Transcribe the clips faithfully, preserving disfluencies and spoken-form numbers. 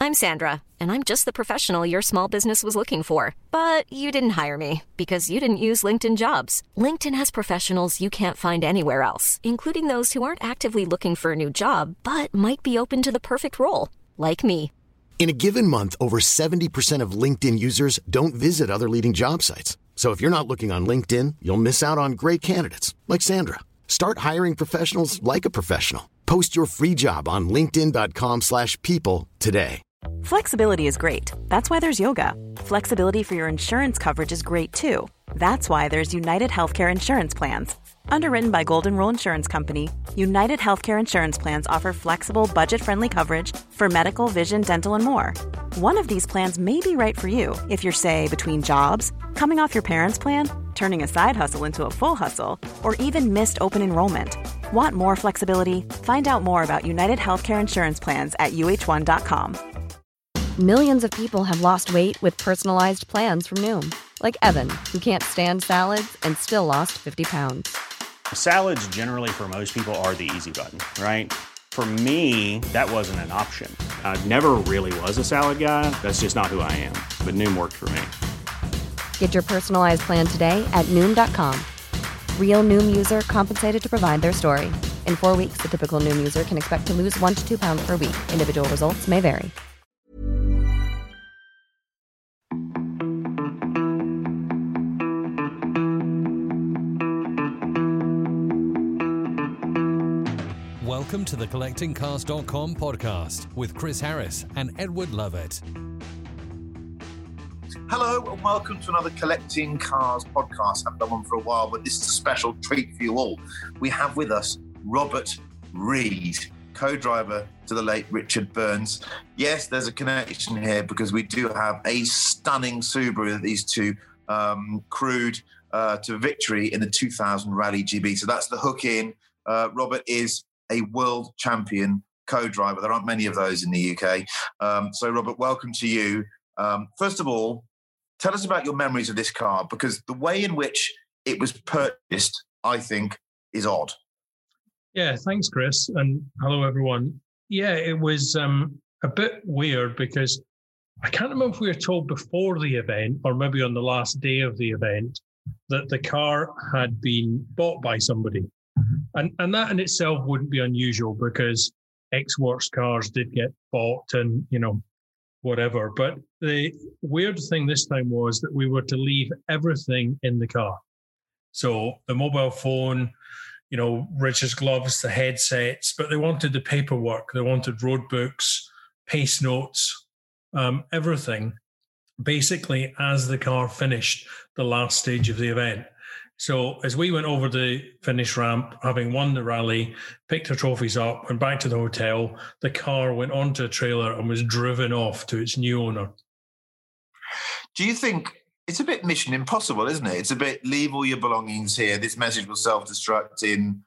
I'm Sandra, and I'm just the professional your small business was looking for. But you didn't hire me because you didn't use LinkedIn Jobs. LinkedIn has professionals you can't find anywhere else, including those who aren't actively looking for a new job, but might be open to the perfect role, like me. In a given month, over seventy percent of LinkedIn users don't visit other leading job sites. So if you're not looking on LinkedIn, you'll miss out on great candidates like Sandra. Start hiring professionals like a professional. Post your free job on linkedin dot com slash people today. Flexibility is great. That's why there's yoga. Flexibility for your insurance coverage is great too. That's why there's United Healthcare Insurance Plans. Underwritten by Golden Rule Insurance Company, United Healthcare Insurance Plans offer flexible, budget-friendly coverage for medical, vision, dental, and more. One of these plans may be right for you if you're, say, between jobs, coming off your parents' plan, turning a side hustle into a full hustle, or even missed open enrollment. Want more flexibility? Find out more about United Healthcare Insurance Plans at U H one dot com. Millions of people have lost weight with personalized plans from Noom. Like Evan, who can't stand salads and still lost fifty pounds. Salads generally for most people are the easy button, right? For me, that wasn't an option. I never really was a salad guy. That's just not who I am. But Noom worked for me. Get your personalized plan today at Noom dot com. Real Noom user compensated to provide their story. In four weeks, the typical Noom user can expect to lose one to two pounds per week. Individual results may vary. Welcome to the collecting cars dot com podcast with Chris Harris and Edward Lovett. Hello and welcome to another Collecting Cars podcast. I haven't done one for a while, but this is a special treat for you all. We have with us Robert Reid, co-driver to the late Richard Burns. Yes, there's a connection here because we do have a stunning Subaru that these two um, crewed uh, to victory in the two thousand Rally G B. So that's the hook in. Uh, Robert is a world champion co-driver. There aren't many of those in the U K. Um, so, Robert, welcome to you. Um, first of all, tell us about your memories of this car, because the way in which it was purchased, I think, is odd. Yeah, thanks, Chris. And hello, everyone. Yeah, it was um, a bit weird because I can't remember if we were told before the event or maybe on the last day of the event that the car had been bought by somebody. And and that in itself wouldn't be unusual because ex-works cars did get bought and, you know, whatever. But the weird thing this time was that we were to leave everything in the car. So the mobile phone, you know, Richard's gloves, the headsets, but they wanted the paperwork. They wanted road books, pace notes, um, everything, basically as the car finished the last stage of the event. So as we went over the finish ramp, having won the rally, picked our trophies up, went back to the hotel, the car went onto a trailer and was driven off to its new owner. Do you think it's a bit Mission Impossible, isn't it? It's a bit leave all your belongings here. This message will self-destruct in.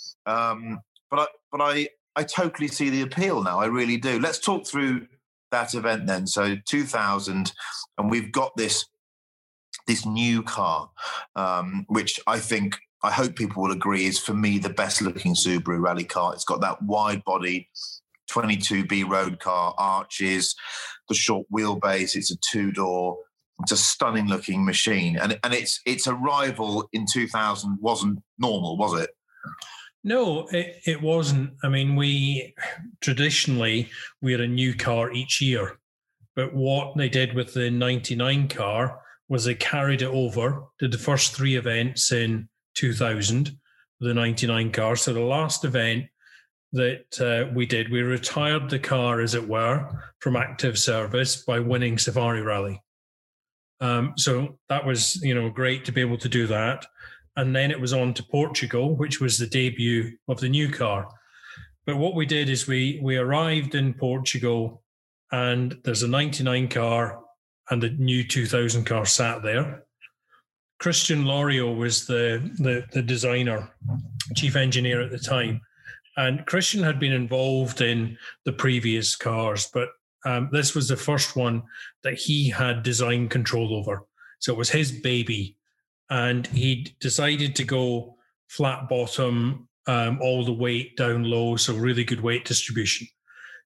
Um, but I, but I, I totally see the appeal now. I really do. Let's talk through that event then. So two thousand, and we've got this. This new car, um, which I think, I hope people will agree, is for me the best looking Subaru rally car. It's got that wide body, twenty-two B road car, arches, the short wheelbase. It's a two door. It's a stunning looking machine. And, and its its arrival in two thousand wasn't normal, was it? No, it, it wasn't. I mean, we traditionally, we had a new car each year. But what they did with the ninety-nine car was they carried it over, did the first three events in two thousand with the ninety-nine car. So the last event that uh, we did, we retired the car, as it were, from active service by winning Safari Rally. Um, so that was, you know, great to be able to do that. And then it was on to Portugal, which was the debut of the new car. But what we did is we we arrived in Portugal and there's a ninety-nine car and the new two thousand car sat there. Christian Loriot was the, the, the designer, chief engineer at the time. And Christian had been involved in the previous cars, but um, this was the first one that he had design control over. So it was his baby. And he decided to go flat bottom, um, all the weight down low, so really good weight distribution.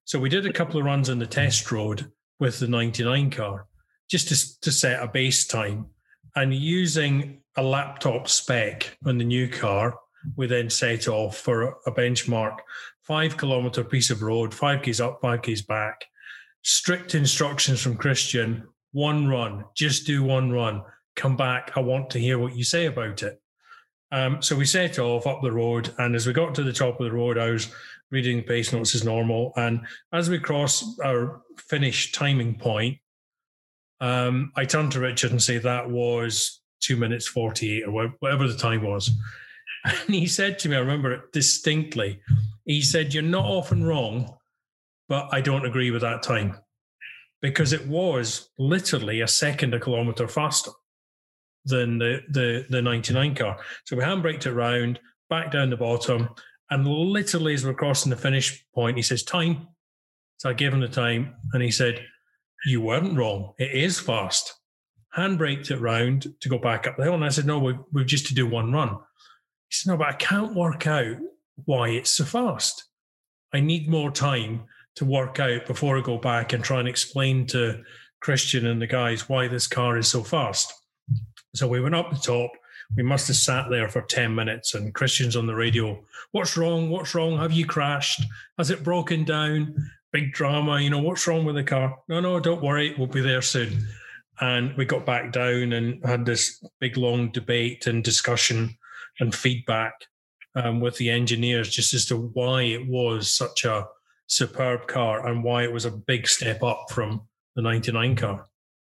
So we did a couple of runs on the test road with the ninety-nine car, just to, to set a base time. And using a laptop spec on the new car, we then set off for a benchmark five kilometre piece of road, five Ks up, five Ks back. Strict instructions from Christian, one run, just do one run. Come back, I want to hear what you say about it. Um, so we set off up the road, and as we got to the top of the road, I was reading the pace notes as normal. And as we crossed our finish timing point, um, I turned to Richard and said that was two minutes forty-eight or whatever the time was. And he said to me, I remember it distinctly, he said, "You're not often wrong, but I don't agree with that time." Because it was literally a second a kilometre faster than the, the, the ninety-nine car. So we handbraked it round, back down the bottom, and literally as we're crossing the finish point, he says, "Time." So I gave him the time, and he said, "You weren't wrong. It is fast." Handbraked it round to go back up the hill. And I said, "No, we've, we've just to do one run." He said, "No, but I can't work out why it's so fast. I need more time to work out before I go back and try and explain to Christian and the guys why this car is so fast." So we went up the top. We must have sat there for ten minutes, and Christian's on the radio. "What's wrong? What's wrong? Have you crashed? Has it broken down? Big drama. You know, what's wrong with the car?" "No, no, don't worry. We'll be there soon." And we got back down and had this big, long debate and discussion and feedback um, with the engineers just as to why it was such a superb car and why it was a big step up from the ninety-nine car.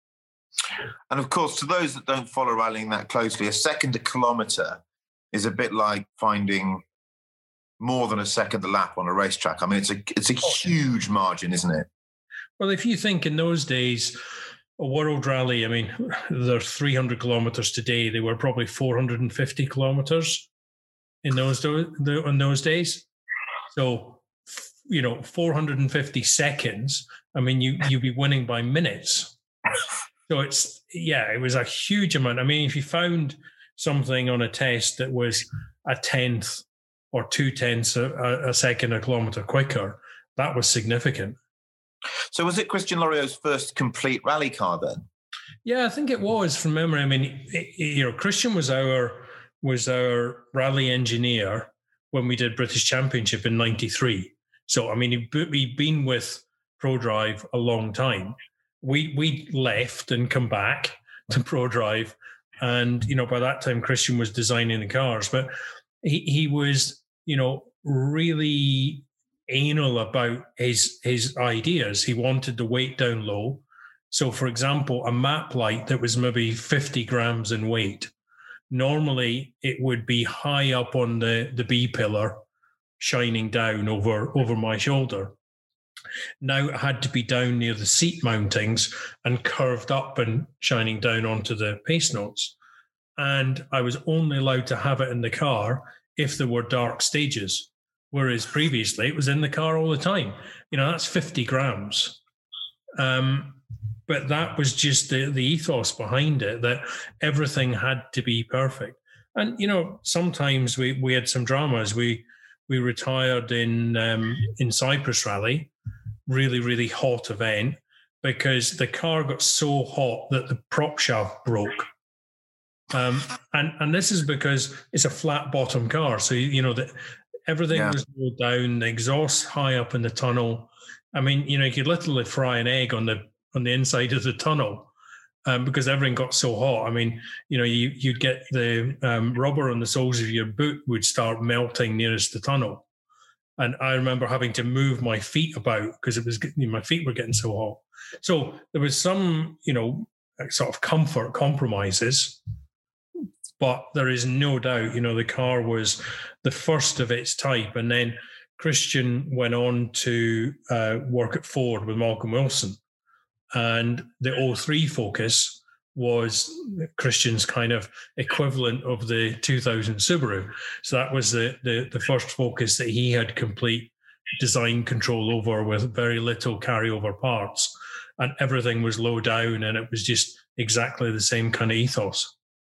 And of course, to those that don't follow rallying that closely, a second a kilometre is a bit like finding more than a second a lap on a racetrack. I mean, it's a it's a huge margin, isn't it? Well, if you think in those days, a world rally, I mean, they're three hundred kilometres today. They were probably four hundred fifty kilometres in those in those days. So, you know, four hundred fifty seconds. I mean, you you'd be winning by minutes. So it's, yeah, it was a huge amount. I mean, if you found something on a test that was a tenth or two tenths a, a second a kilometre quicker, that was significant. So was it Christian Loriot's first complete rally car then? Yeah, I think it was from memory. I mean, it, you know, Christian was our was our rally engineer when we did British Championship in ninety-three. So, I mean, he, he'd been with ProDrive a long time. We we left and come back to ProDrive, and you know by that time Christian was designing the cars, but he he was you know really anal about his his ideas. He wanted the weight down low. So, for example, a map light that was maybe fifty grams in weight, normally it would be high up on the the B pillar, shining down over over my shoulder. Now it had to be down near the seat mountings and curved up and shining down onto the pace notes. And I was only allowed to have it in the car if there were dark stages, whereas previously it was in the car all the time. You know, that's fifty grams. Um, but that was just the, the ethos behind it, that everything had to be perfect. And, you know, sometimes we, we had some dramas. We we retired in um, in Cyprus Rally, really, really hot event, because the car got so hot that the prop shaft broke. Um, and, and this is because it's a flat bottom car. So, you know, that everything yeah. was low down, the exhaust high up in the tunnel. I mean, you know, you could literally fry an egg on the on the inside of the tunnel um, because everything got so hot. I mean, you know, you, you'd get the um, rubber on the soles of your boot would start melting nearest the tunnel. And I remember having to move my feet about because it was you know, my feet were getting so hot. So there was some, you know, sort of comfort compromises, but there is no doubt, you know, the car was the first of its type. And then Christian went on to uh, work at Ford with Malcolm Wilson, and the oh three Focus was Christian's kind of equivalent of the two thousand Subaru. So that was the, the, the first Focus that he had complete design control over with very little carryover parts. And everything was low down, and it was just exactly the same kind of ethos.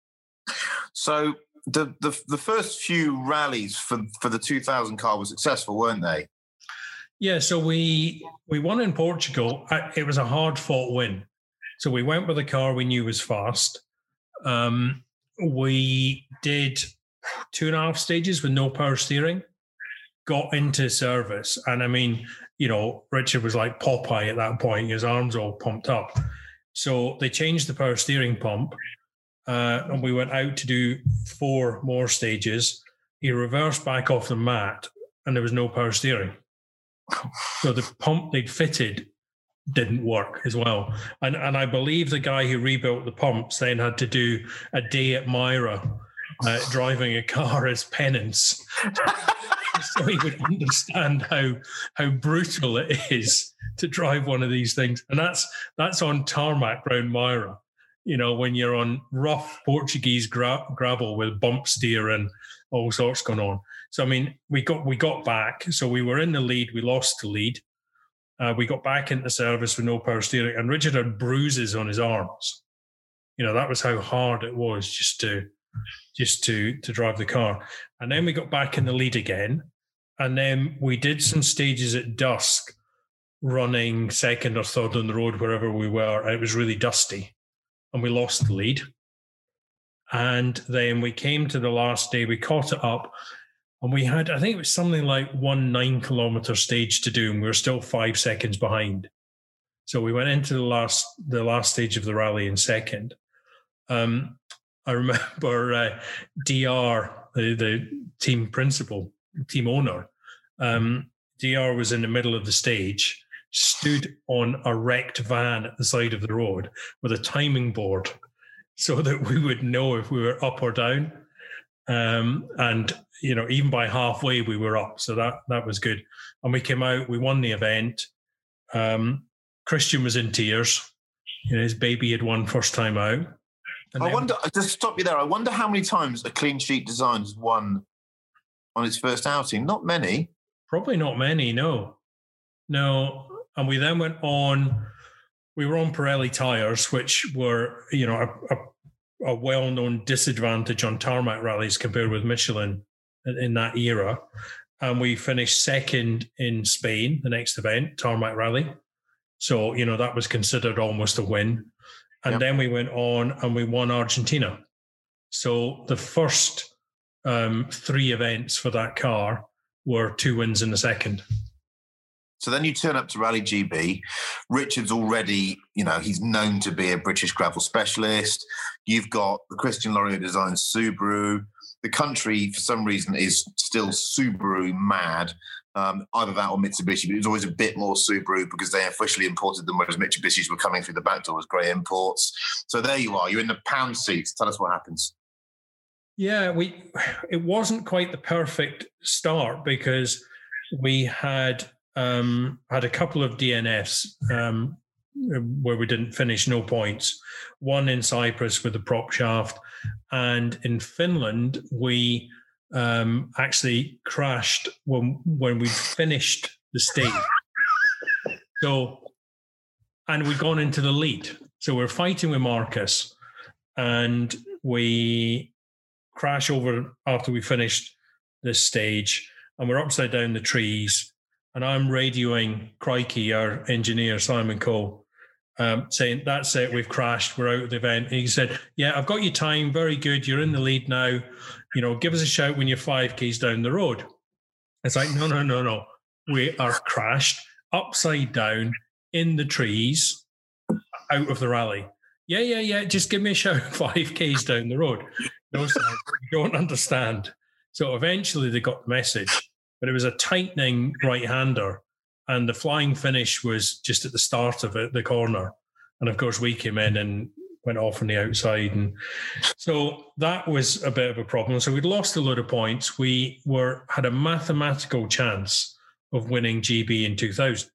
So the the, the first few rallies for, for the two thousand car were successful, weren't they? Yeah, so we we won in Portugal. It was a hard-fought win. So we went with a car we knew was fast. Um, we did two and a half stages with no power steering, got into service. And I mean, you know, Richard was like Popeye at that point, his arms all pumped up. So they changed the power steering pump uh, and we went out to do four more stages. He reversed back off the mat and there was no power steering. So the pump they'd fitted didn't work as well. And and I believe the guy who rebuilt the pumps then had to do a day at Myra uh, driving a car as penance. So he would understand how how brutal it is to drive one of these things. And that's that's on tarmac round Myra. You know, when you're on rough Portuguese gra- gravel with bump steer and all sorts going on. So I mean, we got we got back. So we were in the lead. We lost the lead. Uh, we got back into service with no power steering, and Richard had bruises on his arms. You know, that was how hard it was just to just to to drive the car. And then we got back in the lead again, and then we did some stages at dusk, running second or third on the road wherever we were. And it was really dusty, and we lost the lead. And then we came to the last day. We caught it up. And we had, I think it was something like one nine kilometer stage to do, and we were still five seconds behind. So we went into the last the last stage of the rally in second. Um, I remember uh, D R, the, the team principal, team owner, um, D R was in the middle of the stage, stood on a wrecked van at the side of the road with a timing board so that we would know if we were up or down. Um, and, you know, even by halfway we were up. So that, that was good. And we came out, we won the event. Um, Christian was in tears. You know, his baby had won first time out. And I then, wonder, just stop you there. I wonder how many times a Clean Sheet Designs won on its first outing. Not many. Probably not many, no. No. And we then went on, we were on Pirelli tyres, which were, you know, a, a a well-known disadvantage on tarmac rallies compared with Michelin in, in that era. And we finished second in Spain, the next event, tarmac rally. So, you know, that was considered almost a win. And yep. Then we went on and we won Argentina. So the first um, three events for that car were two wins in the second. So then you turn up to Rally G B. Richard's already, you know, he's known to be a British gravel specialist. You've got the Christian Loriot designed Subaru. The country, for some reason, is still Subaru mad. Um, either that or Mitsubishi, but it was always a bit more Subaru because they officially imported them, whereas Mitsubishis were coming through the back door as grey imports. So there you are. You're in the pound seats. Tell us what happens. Yeah, we. It wasn't quite the perfect start because we had... Um, had a couple of D N Fs um, where we didn't finish, no points. One in Cyprus with the prop shaft, and in Finland we um, actually crashed when when we finished the stage. So, and we'd gone into the lead. So we're fighting with Marcus, and we crash over after we finished this stage, and we're upside down the trees. And I'm radioing Crikey, our engineer, Simon Cole, um, saying, that's it, we've crashed, we're out of the event. And he said, yeah, I've got your time, very good, you're in the lead now. You know, give us a shout when you're five Ks down the road. It's like, no, no, no, no. We are crashed, upside down, in the trees, out of the rally. Yeah, yeah, yeah, just give me a shout five Ks down the road. No, sir, you don't understand. So eventually they got the message. But it was a tightening right-hander, and the flying finish was just at the start of it, the corner. And of course, we came in and went off on the outside. And so that was a bit of a problem. So we'd lost a load of points. We were had a mathematical chance of winning G B in two thousand.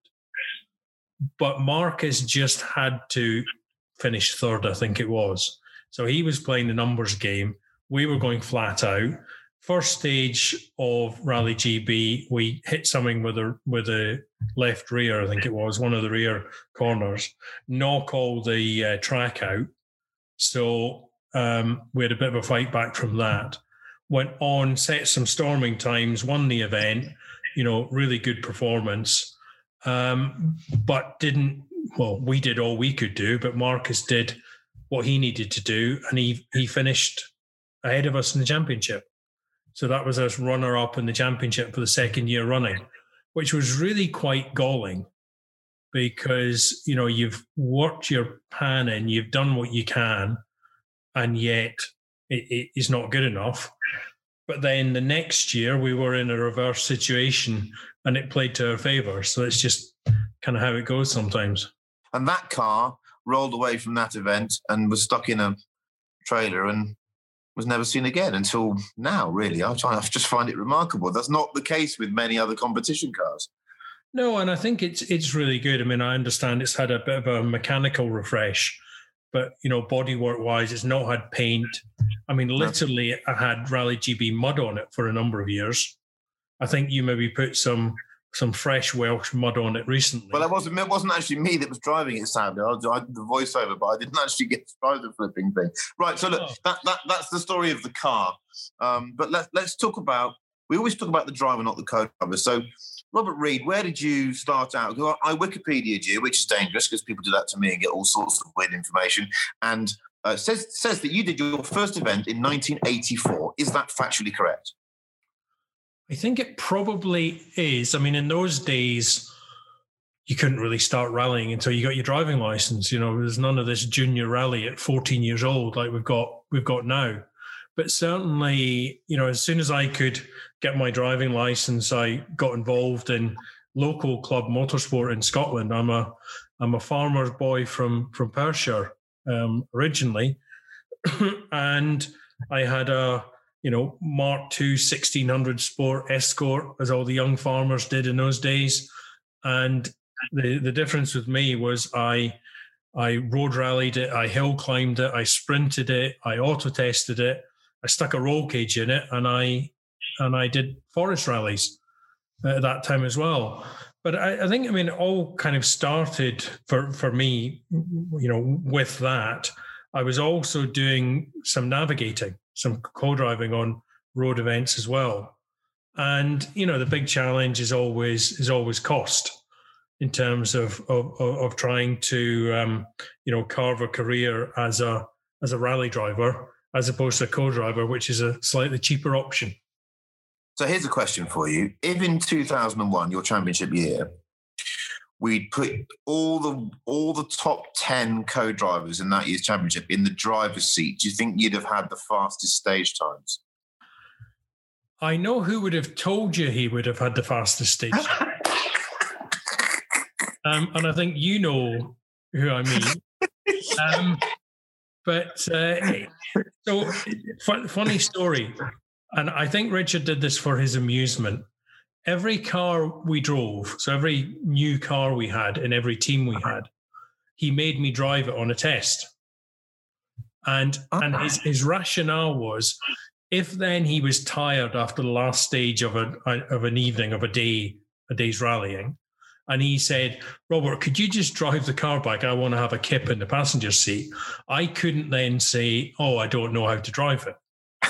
But Marcus just had to finish third, I think it was. So he was playing the numbers game. We were going flat out. First stage of Rally G B, we hit something with a with a left rear, I think it was, one of the rear corners, knock all the uh, track out. So um, we had a bit of a fight back from that. Went on, set some storming times, won the event, you know, really good performance. um, but didn't, well, we did all we could do, but Marcus did what he needed to do, and he he finished ahead of us in the championship. So that was us runner-up in the championship for the second year running, which was really quite galling because, you know, you've worked your pan in, you've done what you can, and yet it, it is not good enough. But then the next year we were in a reverse situation and it played to our favour. So it's just kind of how it goes sometimes. And that car rolled away from that event and was stuck in a trailer and was never seen again until now, really. I try, I just find it remarkable. That's not the case with many other competition cars. No, and I think it's it's really good. I mean, I understand it's had a bit of a mechanical refresh, but, you know, bodywork-wise, it's not had paint. I mean, literally, I had Rally G B mud on it for a number of years. I think you maybe put some some fresh Welsh mud on it recently. Well, it wasn't, it wasn't actually me that was driving it, sadly. I did the voiceover, but I didn't actually get to drive the flipping thing. Right, so look, oh. that, that that's the story of the car. Um, but let, let's talk about, we always talk about the driver, not the co-driver. So, Robert Reid, where did you start out? Because I Wikipedia'd you, which is dangerous because people do that to me and get all sorts of weird information. And uh, says says that you did your first event in nineteen eighty-four. Is that factually correct? I think it probably is. I mean, in those days, you couldn't really start rallying until you got your driving license. You know, there's none of this junior rally at fourteen years old like we've got we've got now. But certainly, you know, as soon as I could get my driving license, I got involved in local club motorsport in Scotland. I'm a I'm a farmer's boy from from Perthshire um, originally, and I had a you know Mark two sixteen hundred Sport Escort, as all the young farmers did in those days. And the the difference with me was I I road rallied it, I hill climbed it, I sprinted it, I auto tested it, I stuck a roll cage in it, and I and I did forest rallies at that time as well. But I, I think, I mean, it all kind of started for, for me, you know, with that. I was also doing some navigating, some co-driving on road events as well. And, you know, the big challenge is always is always cost in terms of of, of trying to, um, you know, carve a career as a as a rally driver, as opposed to a co-driver, which is a slightly cheaper option. So here's a question for you. If in two thousand one, your championship year, we'd put all the all the top ten co-drivers in that year's championship in the driver's seat, do you think you'd have had the fastest stage times? I know who would have told you he would have had the fastest stage time. um, and I think you know who I mean. Um, but uh, so, f- funny story. And I think Richard did this for his amusement. Every car we drove, so every new car we had in every team we had, he made me drive it on a test. And and his, his rationale was, if then he was tired after the last stage of a of an evening, of a day, a day's rallying, and he said, Robert, could you just drive the car back? I want to have a kip in the passenger seat. I couldn't then say, oh, I don't know how to drive it.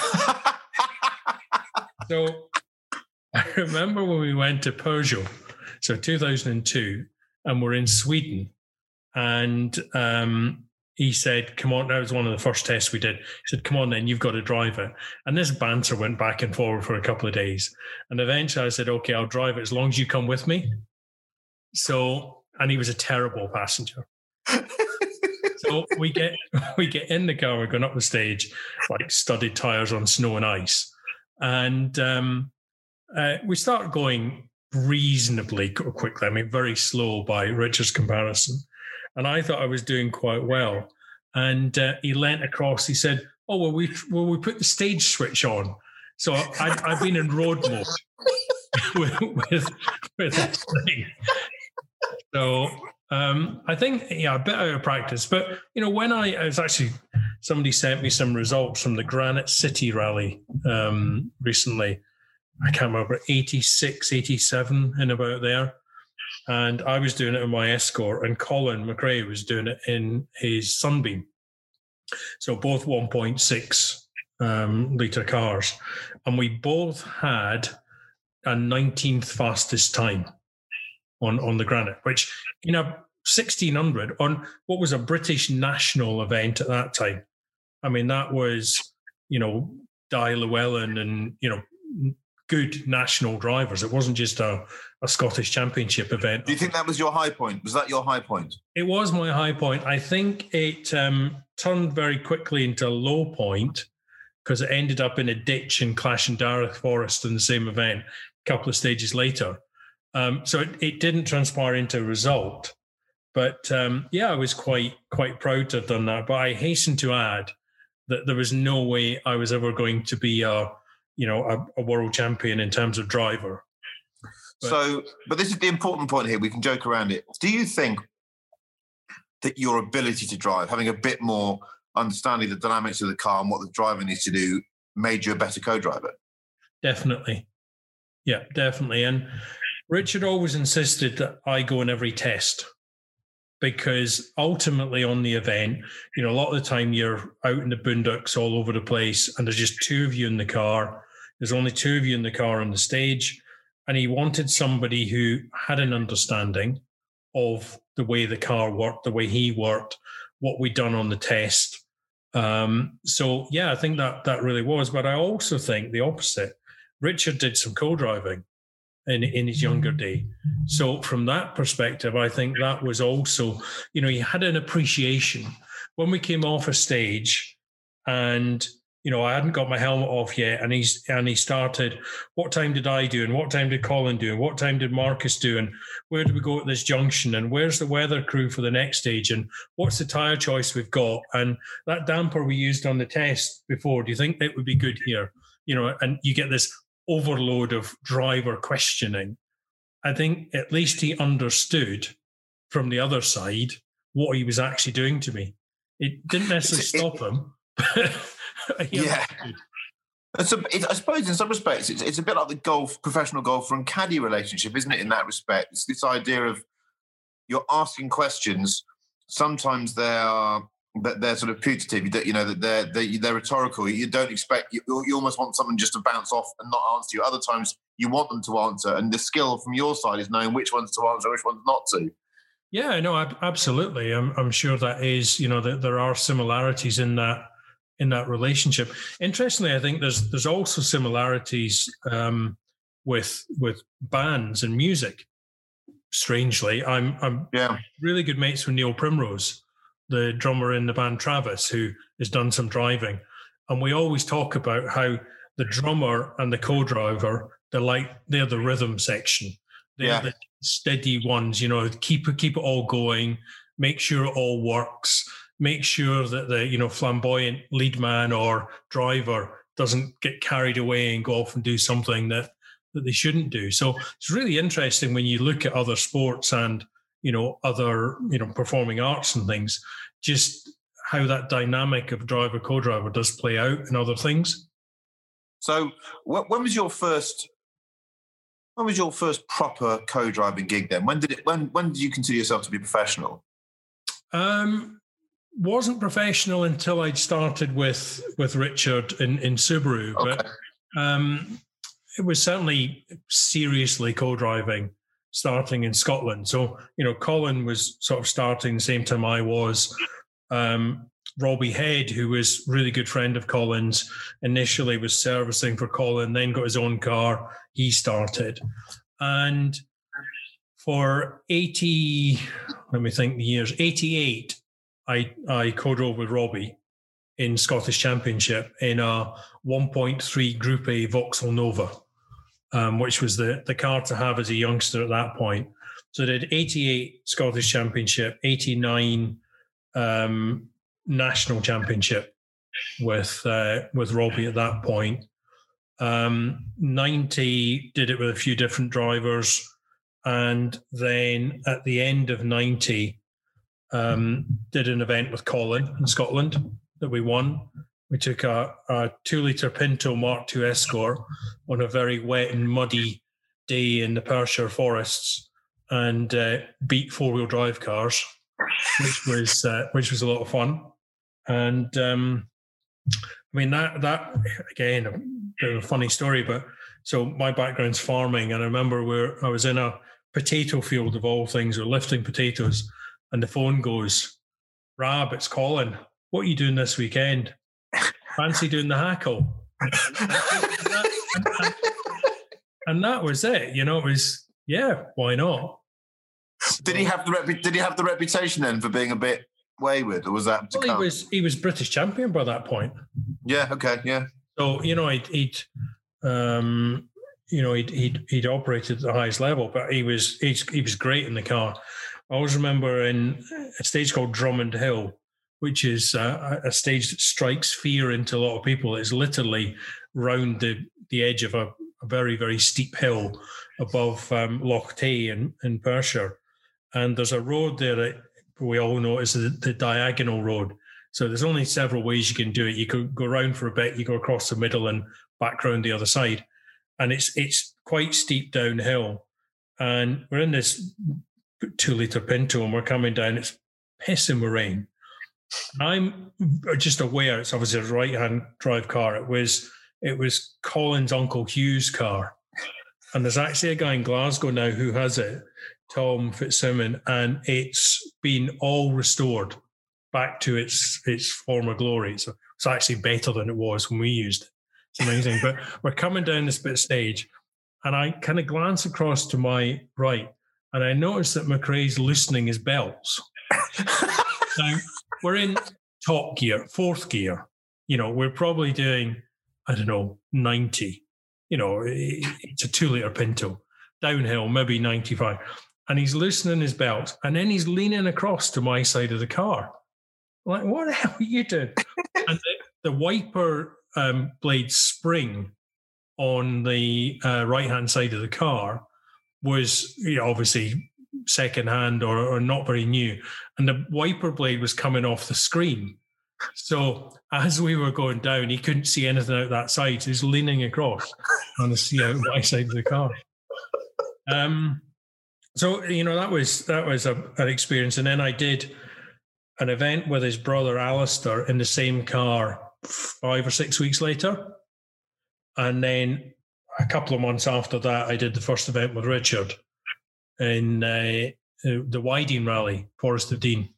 So I remember when we went to Peugeot, so two thousand two, and we're in Sweden, and um, he said, come on, that was one of the first tests we did. He said, come on then, you've got to drive it. And this banter went back and forward for a couple of days. And eventually I said, okay, I'll drive it as long as you come with me. So, and he was a terrible passenger. So we get we get in the car, we're going up the stage, like studded tires on snow and ice. And um, uh, we start going reasonably quickly. I mean, very slow by Richard's comparison. And I thought I was doing quite well. And uh, he leant across. He said, "Oh, well, we well we put the stage switch on." So I, I've been in road mode with with, with this thing. So um, I think, yeah, a bit out of practice. But you know, when I, I was actually. Somebody sent me some results from the Granite City Rally um, recently. I can't remember, eighty-six, eighty-seven, in about there. And I was doing it in my Escort, and Colin McRae was doing it in his Sunbeam. So both one point six um, litre cars. And we both had a nineteenth fastest time on, on the granite, which, you know, sixteen hundred on what was a British national event at that time. I mean, that was, you know, Di Llewellyn and, you know, good national drivers. It wasn't just a, a Scottish Championship event. Do you think that was your high point? Was that your high point? It was my high point. I think it um, turned very quickly into a low point because it ended up in a ditch in Clash and Darragh Forest in the same event a couple of stages later. Um, so it, it didn't transpire into a result. But um, yeah, I was quite quite proud to have done that. But I hasten to add that there was no way I was ever going to be a, you know, a, a world champion in terms of driver. But, so, but this is the important point here. We can joke around it. Do you think that your ability to drive, having a bit more understanding of the dynamics of the car and what the driver needs to do, made you a better co-driver? Definitely. Yeah, definitely. And Richard always insisted that I go in every test, because ultimately on the event, you know, a lot of the time you're out in the boondocks all over the place and there's just two of you in the car. There's only two of you in the car on the stage. And he wanted somebody who had an understanding of the way the car worked, the way he worked, what we'd done on the test. Um, so, yeah, I think that that really was. But I also think the opposite. Richard did some co-driving in, in his younger day. So from that perspective, I think that was also, you know, he had an appreciation. When we came off a stage and, you know, I hadn't got my helmet off yet, and he's and he started, what time did I do? And what time did Colin do? And what time did Marcus do? And where do we go at this junction? And where's the weather crew for the next stage? And what's the tyre choice we've got? And that damper we used on the test before, do you think it would be good here? You know, and you get this overload of driver questioning. I think at least he understood from the other side what he was actually doing to me. It didn't necessarily stop him. Yeah. It's a, it, I suppose in some respects, it's, it's a bit like the golf, professional golfer and caddy relationship, isn't it, in that respect? It's this idea of you're asking questions. Sometimes they are But they're sort of putative. You, you know that they're, they're they're rhetorical. You don't expect. You, you almost want someone just to bounce off and not answer you. Other times you want them to answer, and the skill from your side is knowing which ones to answer, which ones not to. Yeah, no, absolutely. I'm I'm sure that is. You know, that there are similarities in that in that relationship. Interestingly, I think there's there's also similarities um, with with bands and music. Strangely, I'm I'm yeah. really good mates with Neil Primrose, the drummer in the band Travis, who has done some driving. And we always talk about how the drummer and the co-driver, they're like, they're the rhythm section. They're yeah. the steady ones, you know, keep it, keep it all going, make sure it all works, make sure that the, you know, flamboyant lead man or driver doesn't get carried away and go off and do something that, that they shouldn't do. So it's really interesting when you look at other sports and, you know, other, you know, performing arts and things, just how that dynamic of driver, co-driver does play out in other things. So when was your first, when was your first proper co-driving gig then? When did it, when, when did you consider yourself to be professional? Um, wasn't professional until I'd started with, with Richard in, in Subaru, okay. but um, it was certainly seriously co-driving starting in Scotland. So, you know, Colin was sort of starting the same time I was. Um, Robbie Head, who was a really good friend of Colin's, initially was servicing for Colin, then got his own car. He started. And for eighty, let me think the years, eighty-eight, I, I co-drove with Robbie in Scottish Championship in a one point three Group A Vauxhall Nova. Um, which was the, the car to have as a youngster at that point. So I did eighty-eight Scottish Championship, eighty-nine um, National Championship with uh, with Robbie at that point. Um, ninety, did it with a few different drivers. And then at the end of ninety, um, did an event with Colin in Scotland that we won. We took a, a two-litre Pinto Mark two Escort on a very wet and muddy day in the Perthshire forests and uh, beat four-wheel drive cars, which was uh, which was a lot of fun. And um, I mean that that again a bit of a funny story, but so my background's farming, and I remember where I was in a potato field of all things. We're lifting potatoes, and the phone goes, "Rab, it's Colin. What are you doing this weekend? Fancy doing the hackle?" and, that, and, and, and that was it. You know, it was, yeah, why not? Did he have the repu- Did he have the reputation then for being a bit wayward, or was that to well, come? he was he was British champion by that point. Yeah. Okay. Yeah. So you know, he'd, he'd um, you know, he'd, he'd he'd operated at the highest level, but he was he, he was great in the car. I always remember in a stage called Drummond Hill, which is uh, a stage that strikes fear into a lot of people. It's literally round the the edge of a, a very very steep hill above um, Loch Tay in, in Perthshire. And there's a road there that we all know is the, the diagonal road. So there's only several ways you can do it. You could go around for a bit, you go across the middle and back round the other side. And it's it's quite steep downhill. And we're in this two-litre Pinto and we're coming down. It's pissing with rain. I'm just aware it's obviously a right-hand drive car. It was it was Colin's Uncle Hugh's car. And there's actually a guy in Glasgow now who has it, Tom Fitzsimon, and it's been all restored back to its its former glory. So it's actually better than it was when we used it. It's amazing. But we're coming down this bit of stage, and I kind of glance across to my right, and I notice that McRae's loosening his belts. Now, we're in top gear, fourth gear. You know, we're probably doing, I don't know, ninety. You know, it's a two-litre Pinto. Downhill, maybe ninety-five. And he's loosening his belt, and then he's leaning across to my side of the car. I'm like, what the hell are you doing? And the, the wiper um, blade spring on the uh, right-hand side of the car was, you know, obviously second-hand or, or not very new. And the wiper blade was coming off the screen. So as we were going down, he couldn't see anything out that side. So he's leaning across on the see out my side of the car. Um, so you know that was that was a, an experience. And then I did an event with his brother Alistair in the same car five or six weeks later. And then a couple of months after that, I did the first event with Richard in uh, the Wydene Rally, Forest of Dean.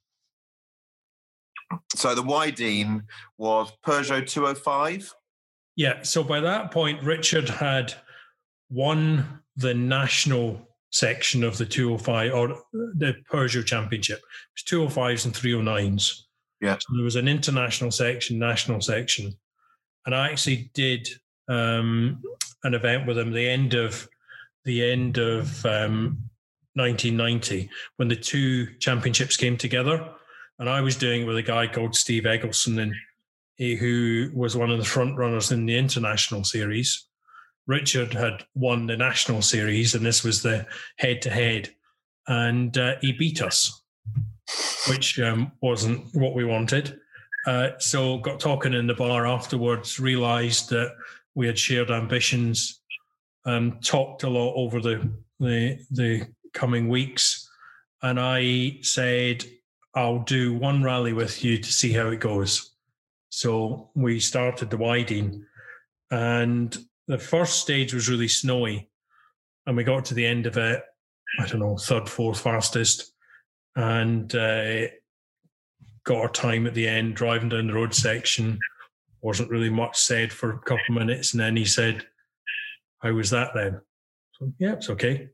So the Wydene was Peugeot two oh five? Yeah, so by that point, Richard had won the national section of the two oh five, or the Peugeot Championship. It was two oh fives and three oh nines. Yeah. So there was an international section, national section. And I actually did um, an event with him the end of the end of um, nineteen ninety, when the two championships came together. And I was doing it with a guy called Steve Eggleston, and he, who was one of the front runners in the international series. Richard had won the national series, and this was the head-to-head. And uh, he beat us, which um, wasn't what we wanted. Uh, so got talking in the bar afterwards, realised that we had shared ambitions, um, talked a lot over the, the, the coming weeks. And I said, I'll do one rally with you to see how it goes. So we started the Wydene, and the first stage was really snowy, and we got to the end of it, I don't know, third, fourth fastest, and uh, got our time at the end, driving down the road section. Wasn't really much said for a couple of minutes, and then he said, how was that then? So, yeah, it's okay.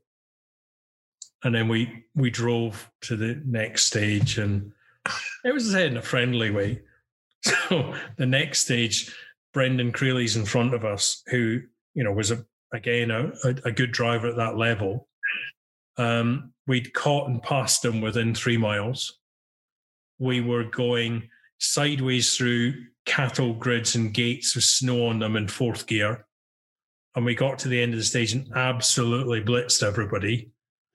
And then we we drove to the next stage, and it was said in a friendly way. So the next stage, Brendan Creeley's in front of us, who, you know, was a, again a, a good driver at that level. Um, we'd caught and passed him within three miles. We were going sideways through cattle grids and gates with snow on them in fourth gear, and we got to the end of the stage and absolutely blitzed everybody.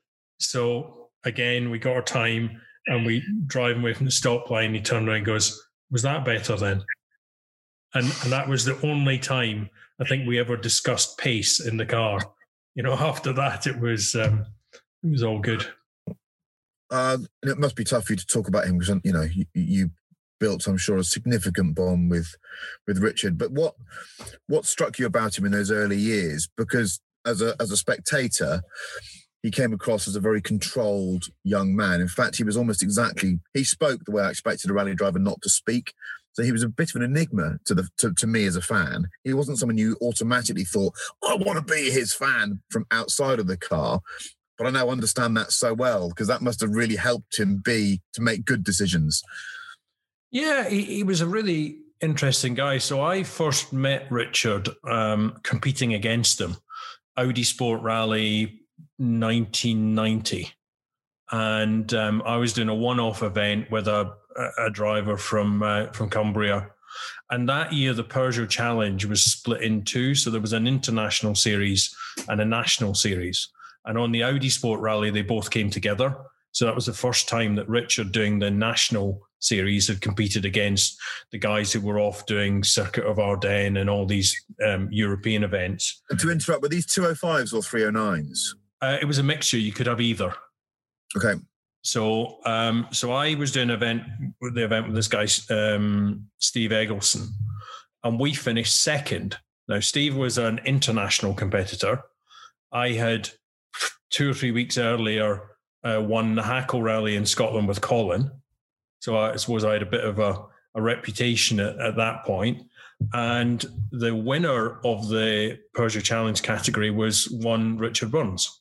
So again, we got our time, and we driving away from the stop line. He turned around and goes, was that better then? And and that was the only time I think we ever discussed pace in the car. You know, after that, it was um, it was all good. Uh, and it must be tough for you to talk about him because, you know, you, you built, I'm sure, a significant bond with with Richard. But what what struck you about him in those early years? Because as a as a spectator, he came across as a very controlled young man. In fact, he was almost exactly, he spoke the way I expected a rally driver not to speak. So he was a bit of an enigma to the to, to me as a fan. He wasn't someone you automatically thought, I want to be his fan from outside of the car. But I now understand that so well, because that must have really helped him be to make good decisions. Yeah, he, he was a really interesting guy. So I first met Richard um, competing against him, Audi Sport Rally nineteen ninety. And um, I was doing a one-off event with a, a driver from uh, from Cumbria. And that year, the Peugeot Challenge was split in two. So there was an international series and a national series. And on the Audi Sport Rally, they both came together. So that was the first time that Richard, doing the national series, had competed against the guys who were off doing Circuit of Ardennes and all these um, European events. And to interrupt, were these two oh fives or three oh nines? Uh, it was a mixture. You could have either. Okay. So, um, so I was doing an event, the event with this guy, um, Steve Eggleston, and we finished second. Now, Steve was an international competitor. I had two or three weeks earlier uh, won the Hackle Rally in Scotland with Colin. So I suppose I had a bit of a, a reputation at, at that point. And the winner of the Peugeot Challenge category was one Richard Burns.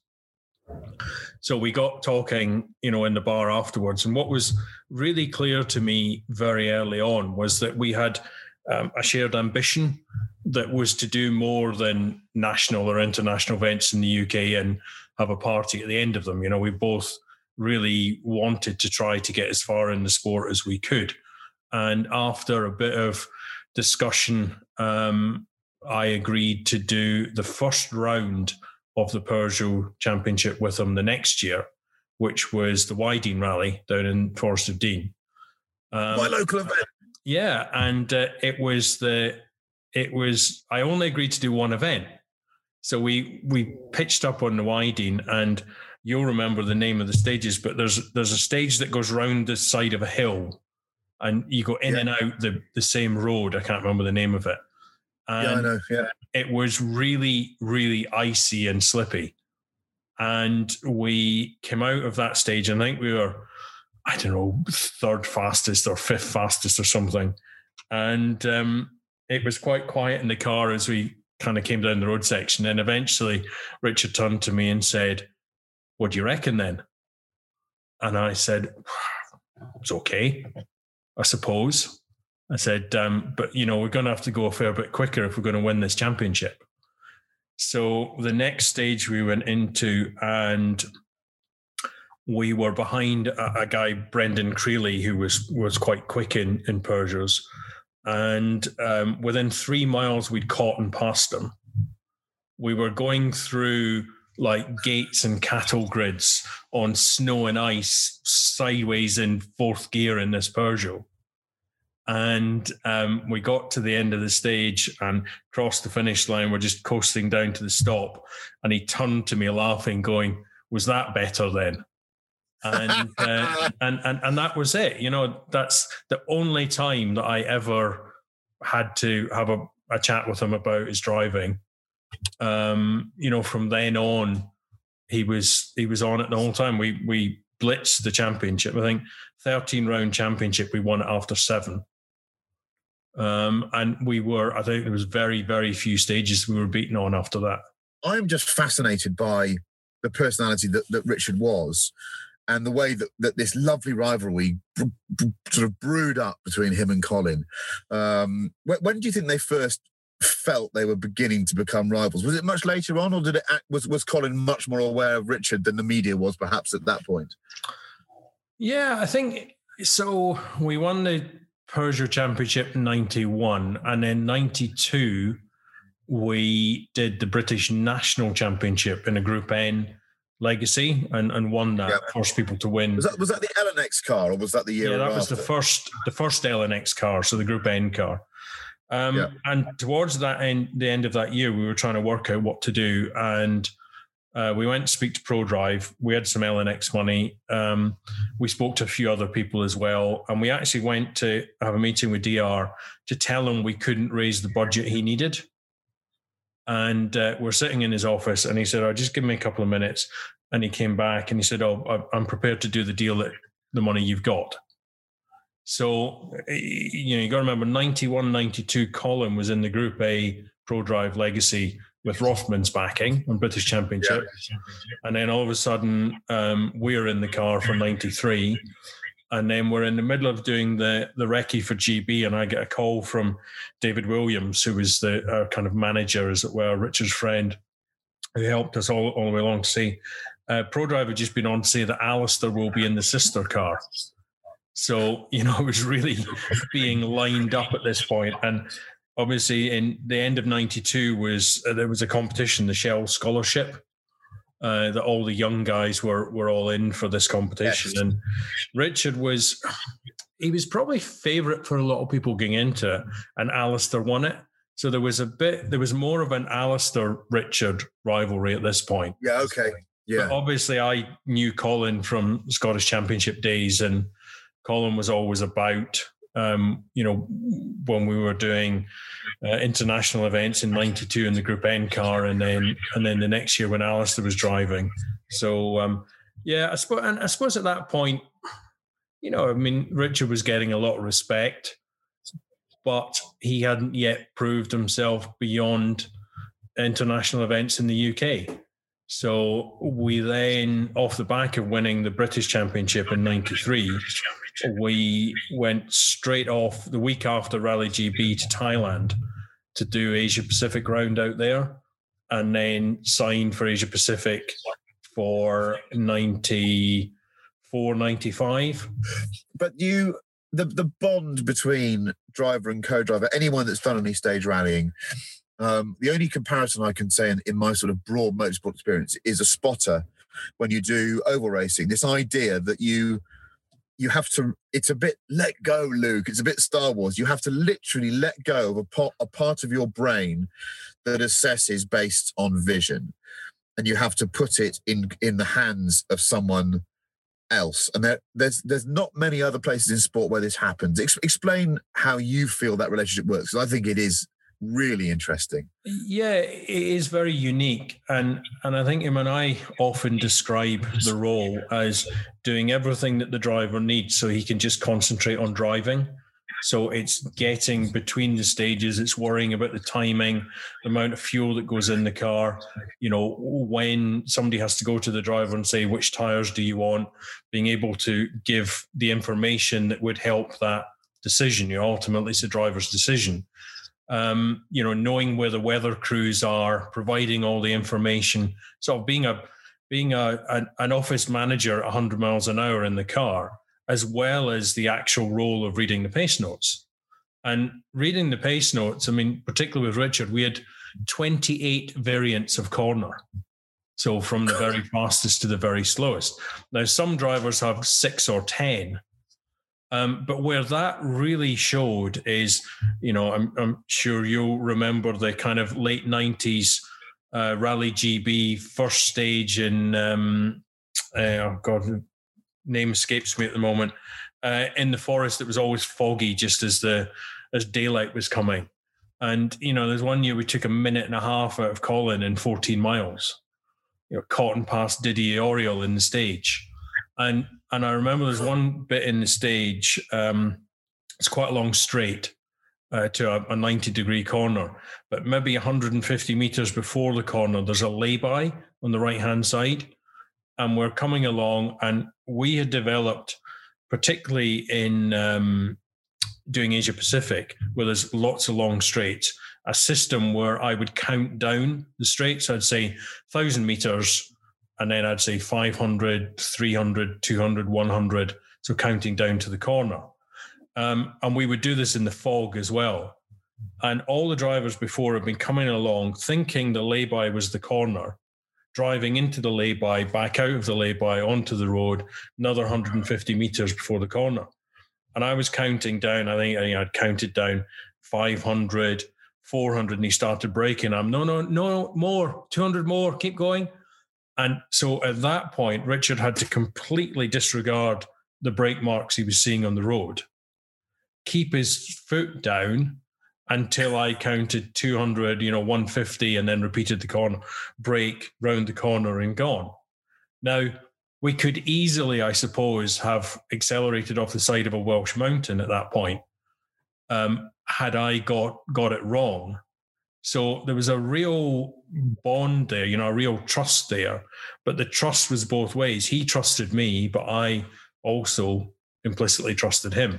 So we got talking, you know, in the bar afterwards. And what was really clear to me very early on was that we had um, a shared ambition that was to do more than national or international events in the U K and have a party at the end of them. You know, we both really wanted to try to get as far in the sport as we could. And after a bit of discussion, um, I agreed to do the first round of the Peugeot Championship with him the next year, which was the Wydene Rally down in Forest of Dean. Um, My local event. Yeah, and uh, it was the, it was, I only agreed to do one event. So we we pitched up on the Wydene, and you'll remember the name of the stages, but there's there's a stage that goes round the side of a hill, and you go in yeah. and out the, the same road. I can't remember the name of it. And yeah, I know. Yeah. It was really, really icy and slippy. And we came out of that stage, and I think we were, I don't know, third fastest or fifth fastest or something. And um, it was quite quiet in the car as we kind of came down the road section. And eventually Richard turned to me and said, "What do you reckon then?" And I said, "It's okay, I suppose." I said, um, but, you know, we're going to have to go a fair bit quicker if we're going to win this championship. So the next stage we went into, and we were behind a, a guy, Brendan Creeley, who was was quite quick in, in Peugeots. And um, within three miles, we'd caught and passed him. We were going through like gates and cattle grids on snow and ice, sideways in fourth gear in this Peugeot. And um, we got to the end of the stage and crossed the finish line. We're just coasting down to the stop. And he turned to me laughing, going, "Was that better then?" And, uh, and and and that was it. You know, that's the only time that I ever had to have a, a chat with him about his driving. Um, you know, from then on, he was he was on it the whole time. We we blitzed the championship. I think thirteen round championship. We won it after seven. Um, and we were, I think there was very, very few stages we were beaten on after that. I'm just fascinated by the personality that, that Richard was, and the way that, that this lovely rivalry b- b- sort of brewed up between him and Colin. Um, when, when do you think they first felt they were beginning to become rivals? Was it much later on, or did it act, was, was Colin much more aware of Richard than the media was perhaps at that point? Yeah, I think so. We won the Peugeot Championship in ninety-one, and then ninety-two we did the British National Championship in a Group N Legacy and, and won that. Yep. First people to win. Was that was that the L N X car, or was that the year? Yeah, that after? was the first the first L N X car, so the Group N car. Um, yep. And towards that end, the end of that year, we were trying to work out what to do, and Uh, we went to speak to ProDrive. We had some L N X money. Um, we spoke to a few other people as well. And we actually went to have a meeting with D R to tell him we couldn't raise the budget he needed. And uh, we're sitting in his office, and he said, "Oh, just give me a couple of minutes." and he came back and he said, "Oh, I'm prepared to do the deal at the money you've got." So, you know, you got to remember ninety-one, ninety-two, Colin was in the Group A ProDrive Legacy with Rothman's backing on British Championship. Yeah. And then all of a sudden, um, we're in the car for ninety-three. And then we're in the middle of doing the, the recce for G B, and I get a call from David Williams, who was the uh, kind of manager, as it were, Richard's friend, who helped us all, all the way along to say, uh, ProDrive had just been on to say that Alistair will be in the sister car. So, you know, it was really being lined up at this point. And obviously in the end of ninety-two was, uh, there was a competition, the Shell Scholarship, uh, that all the young guys were were all in for this competition. Yes. And Richard was, he was probably favourite for a lot of people getting into it, and Alistair won it. So there was a bit, there was more of an Alistair-Richard rivalry at this point. Yeah, okay. Yeah. But obviously I knew Colin from Scottish Championship days, and Colin was always about, um, you know, when we were doing uh, international events in ninety-two in the Group N car, and then and then the next year when Alistair was driving. So, um, yeah, I suppose, and I suppose at that point, you know, I mean, Richard was getting a lot of respect, but he hadn't yet proved himself beyond international events in the U K. So we then, off the back of winning the British Championship in ninety-three, we went straight off the week after Rally G B to Thailand to do Asia Pacific round out there, and then signed for Asia Pacific for ninety-four, ninety-five. But you, the, the bond between driver and co-driver, anyone that's done any stage rallying, Um, the only comparison I can say in, in my sort of broad motorsport experience is a spotter when you do oval racing. This idea that you you have to, it's a bit let go, Luke. It's a bit Star Wars. You have to literally let go of a part, a part of your brain that assesses based on vision, and you have to put it in in the hands of someone else. And there, there's there's not many other places in sport where this happens. Ex- explain how you feel that relationship works, because I think it is really interesting. Yeah, it is very unique. And and I think him and I often describe the role as doing everything that the driver needs so he can just concentrate on driving. So it's getting between the stages, it's worrying about the timing, the amount of fuel that goes in the car, you know, when somebody has to go to the driver and say, which tires do you want? Being able to give the information that would help that decision. You know, ultimately it's the driver's decision. Um, you know, knowing where the weather crews are, providing all the information, sort of being a being a, a an office manager at one hundred miles an hour in the car, as well as the actual role of reading the pace notes. And reading the pace notes, I mean, particularly with Richard, we had twenty-eight variants of corner. So from the very fastest to the very slowest. Now, some drivers have six or ten. Um, but where that really showed is, you know, I'm, I'm sure you'll remember the kind of late nineties uh, Rally G B first stage in, um, uh, oh God, name escapes me at the moment, uh, in the forest. It was always foggy just as the as daylight was coming. And, you know, there's one year we took a minute and a half out of Colin in fourteen miles, you know, caught past Didier Auriol in the stage. And and I remember there's one bit in the stage, um, it's quite a long straight uh, to a, a ninety degree corner, but maybe one hundred fifty meters before the corner, there's a lay-by on the right-hand side. And we're coming along, and we had developed, particularly in um, doing Asia Pacific, where there's lots of long straights, a system where I would count down the straights. I'd say one thousand meters, and then I'd say five hundred, three hundred, two hundred, one hundred, so counting down to the corner. Um, and we would do this in the fog as well. And all the drivers before had been coming along thinking the lay-by was the corner, driving into the lay-by, back out of the lay-by, onto the road, another one hundred fifty meters before the corner. And I was counting down, I think, I think I'd counted down five hundred, four hundred, and he started braking. I'm, no, no, no, more, two hundred more, keep going. And so at that point, Richard had to completely disregard the brake marks he was seeing on the road, keep his foot down until I counted two hundred, you know, one hundred fifty, and then repeated the corner, brake, round the corner and gone. Now, we could easily, I suppose, have accelerated off the side of a Welsh mountain at that point, um, had I got got it wrong. So there was a real bond there, you know, a real trust there. But the trust was both ways. He trusted me, but I also implicitly trusted him.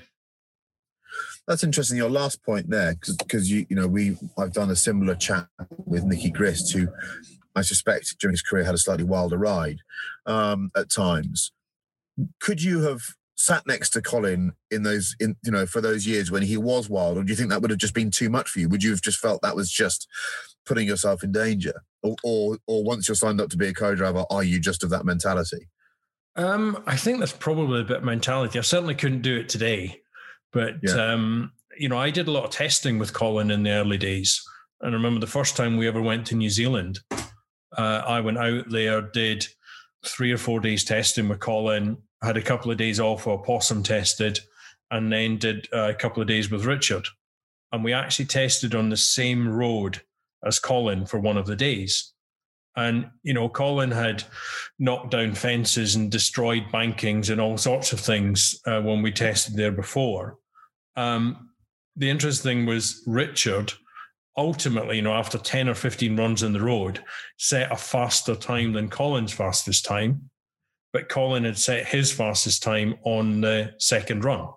That's interesting. Your last point there, because you you know we I've done a similar chat with Nicky Grist, who I suspect during his career had a slightly wilder ride um, at times. Could you have sat next to Colin in those, in you know, for those years when he was wild, or do you think that would have just been too much for you? Would you have just felt that was just putting yourself in danger, or or, or once you're signed up to be a co-driver, are you just of that mentality? Um, I think that's probably a bit of mentality. I certainly couldn't do it today, but yeah. um, you know, I did a lot of testing with Colin in the early days, and I remember the first time we ever went to New Zealand. Uh, I went out there, did three or four days testing with Colin, had a couple of days off while Possum tested, and then did uh, a couple of days with Richard. And we actually tested on the same road as Colin for one of the days. And, you know, Colin had knocked down fences and destroyed bankings and all sorts of things uh, when we tested there before. Um, the interesting thing was Richard ultimately, you know, after ten or fifteen runs on the road, set a faster time than Colin's fastest time. But Colin had set his fastest time on the second run.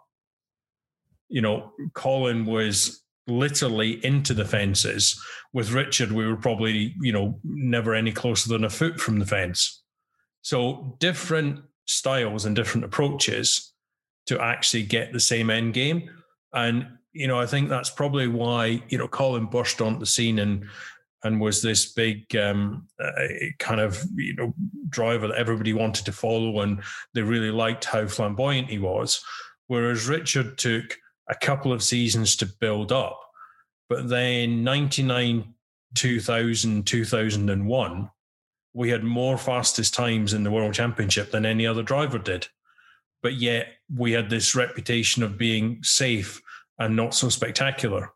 You know, Colin was literally into the fences. With Richard, we were probably, you know, never any closer than a foot from the fence. So different styles and different approaches to actually get the same end game. And, you know, I think that's probably why, you know, Colin burst onto the scene and and was this big um, uh, kind of, you know, driver that everybody wanted to follow, and they really liked how flamboyant he was. Whereas Richard took a couple of seasons to build up. But then ninety-nine, two thousand, two thousand one, we had more fastest times in the World Championship than any other driver did. But yet we had this reputation of being safe and not so spectacular.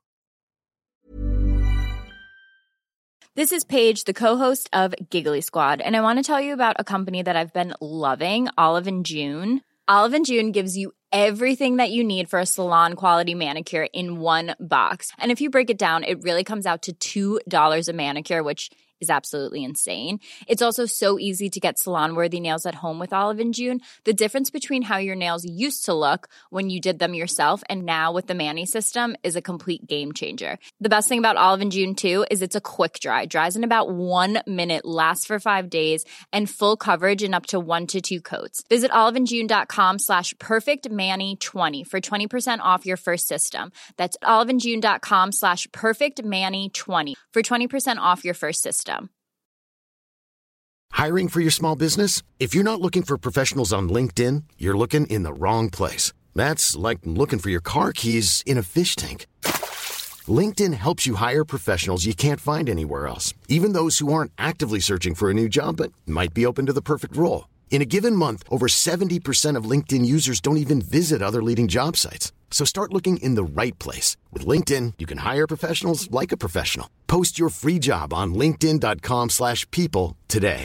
This is Paige, the co-host of Giggly Squad, and I want to tell you about a company that I've been loving, Olive and June. Olive and June gives you everything that you need for a salon-quality manicure in one box. And if you break it down, it really comes out to two dollars a manicure, which is absolutely insane. It's also so easy to get salon-worthy nails at home with Olive and June. The difference between how your nails used to look when you did them yourself and now with the Mani system is a complete game changer. The best thing about Olive and June, too, is it's a quick dry. Dries in about one minute, lasts for five days, and full coverage in up to one to two coats. Visit oliveandjune.com slash perfectmani20 for twenty percent off your first system. That's oliveandjune.com slash perfectmani20 for twenty percent off your first system. Hiring for your small business? If you're not looking for professionals on LinkedIn, you're looking in the wrong place. That's like looking for your car keys in a fish tank. LinkedIn helps you hire professionals you can't find anywhere else, even those who aren't actively searching for a new job but might be open to the perfect role. In a given month, over seventy percent of LinkedIn users don't even visit other leading job sites. So start looking in the right place. With LinkedIn, you can hire professionals like a professional. Post your free job on linkedin.com slash people today.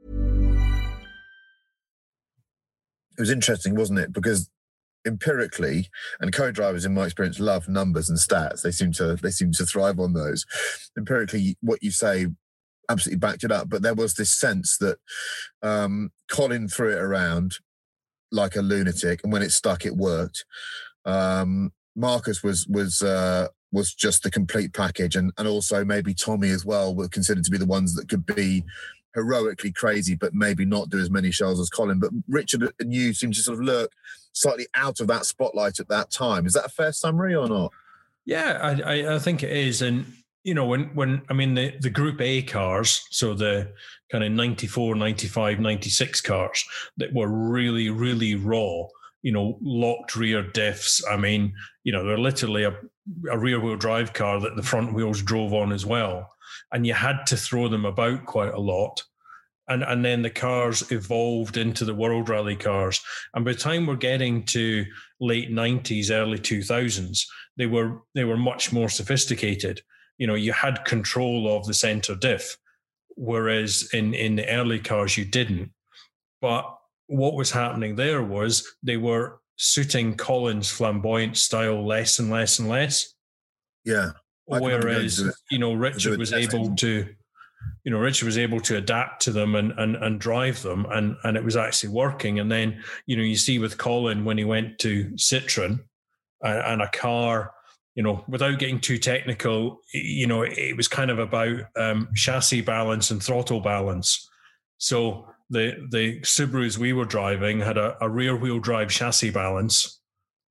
It was interesting, wasn't it? Because empirically, and co-drivers in my experience love numbers and stats. They seem to they seem to thrive on those. Empirically, what you say absolutely backed it up. But there was this sense that um, Colin threw it around like a lunatic, and when it stuck, it worked. Um, Marcus was was uh, was just the complete package, and and also maybe Tommy as well were considered to be the ones that could be heroically crazy, but maybe not do as many shows as Colin. But Richard and you seem to sort of lurk slightly out of that spotlight at that time. Is that a fair summary or not? Yeah, I, I, I think it is. And, you know, when, when I mean, the, the Group A cars, so the kind of ninety-four, ninety-five, ninety-six cars that were really, really raw, you know, locked rear diffs. I mean, you know, they're literally a, a rear-wheel drive car that the front wheels drove on as well. And you had to throw them about quite a lot. And and then the cars evolved into the World Rally cars. And by the time we're getting to late nineties, early two thousands, they were they were much more sophisticated. You know, you had control of the center diff, whereas in, in the early cars, you didn't. But what was happening there was they were suiting Colin's flamboyant style less and less and less. Yeah. Whereas, you know, Richard was able to, you know, Richard was able to adapt to them and and and drive them, and and it was actually working. And then, you know, you see with Colin when he went to Citroen and, and a car, you know, without getting too technical, you know, it was kind of about um, chassis balance and throttle balance. So the the Subarus we were driving had a, a rear wheel drive chassis balance.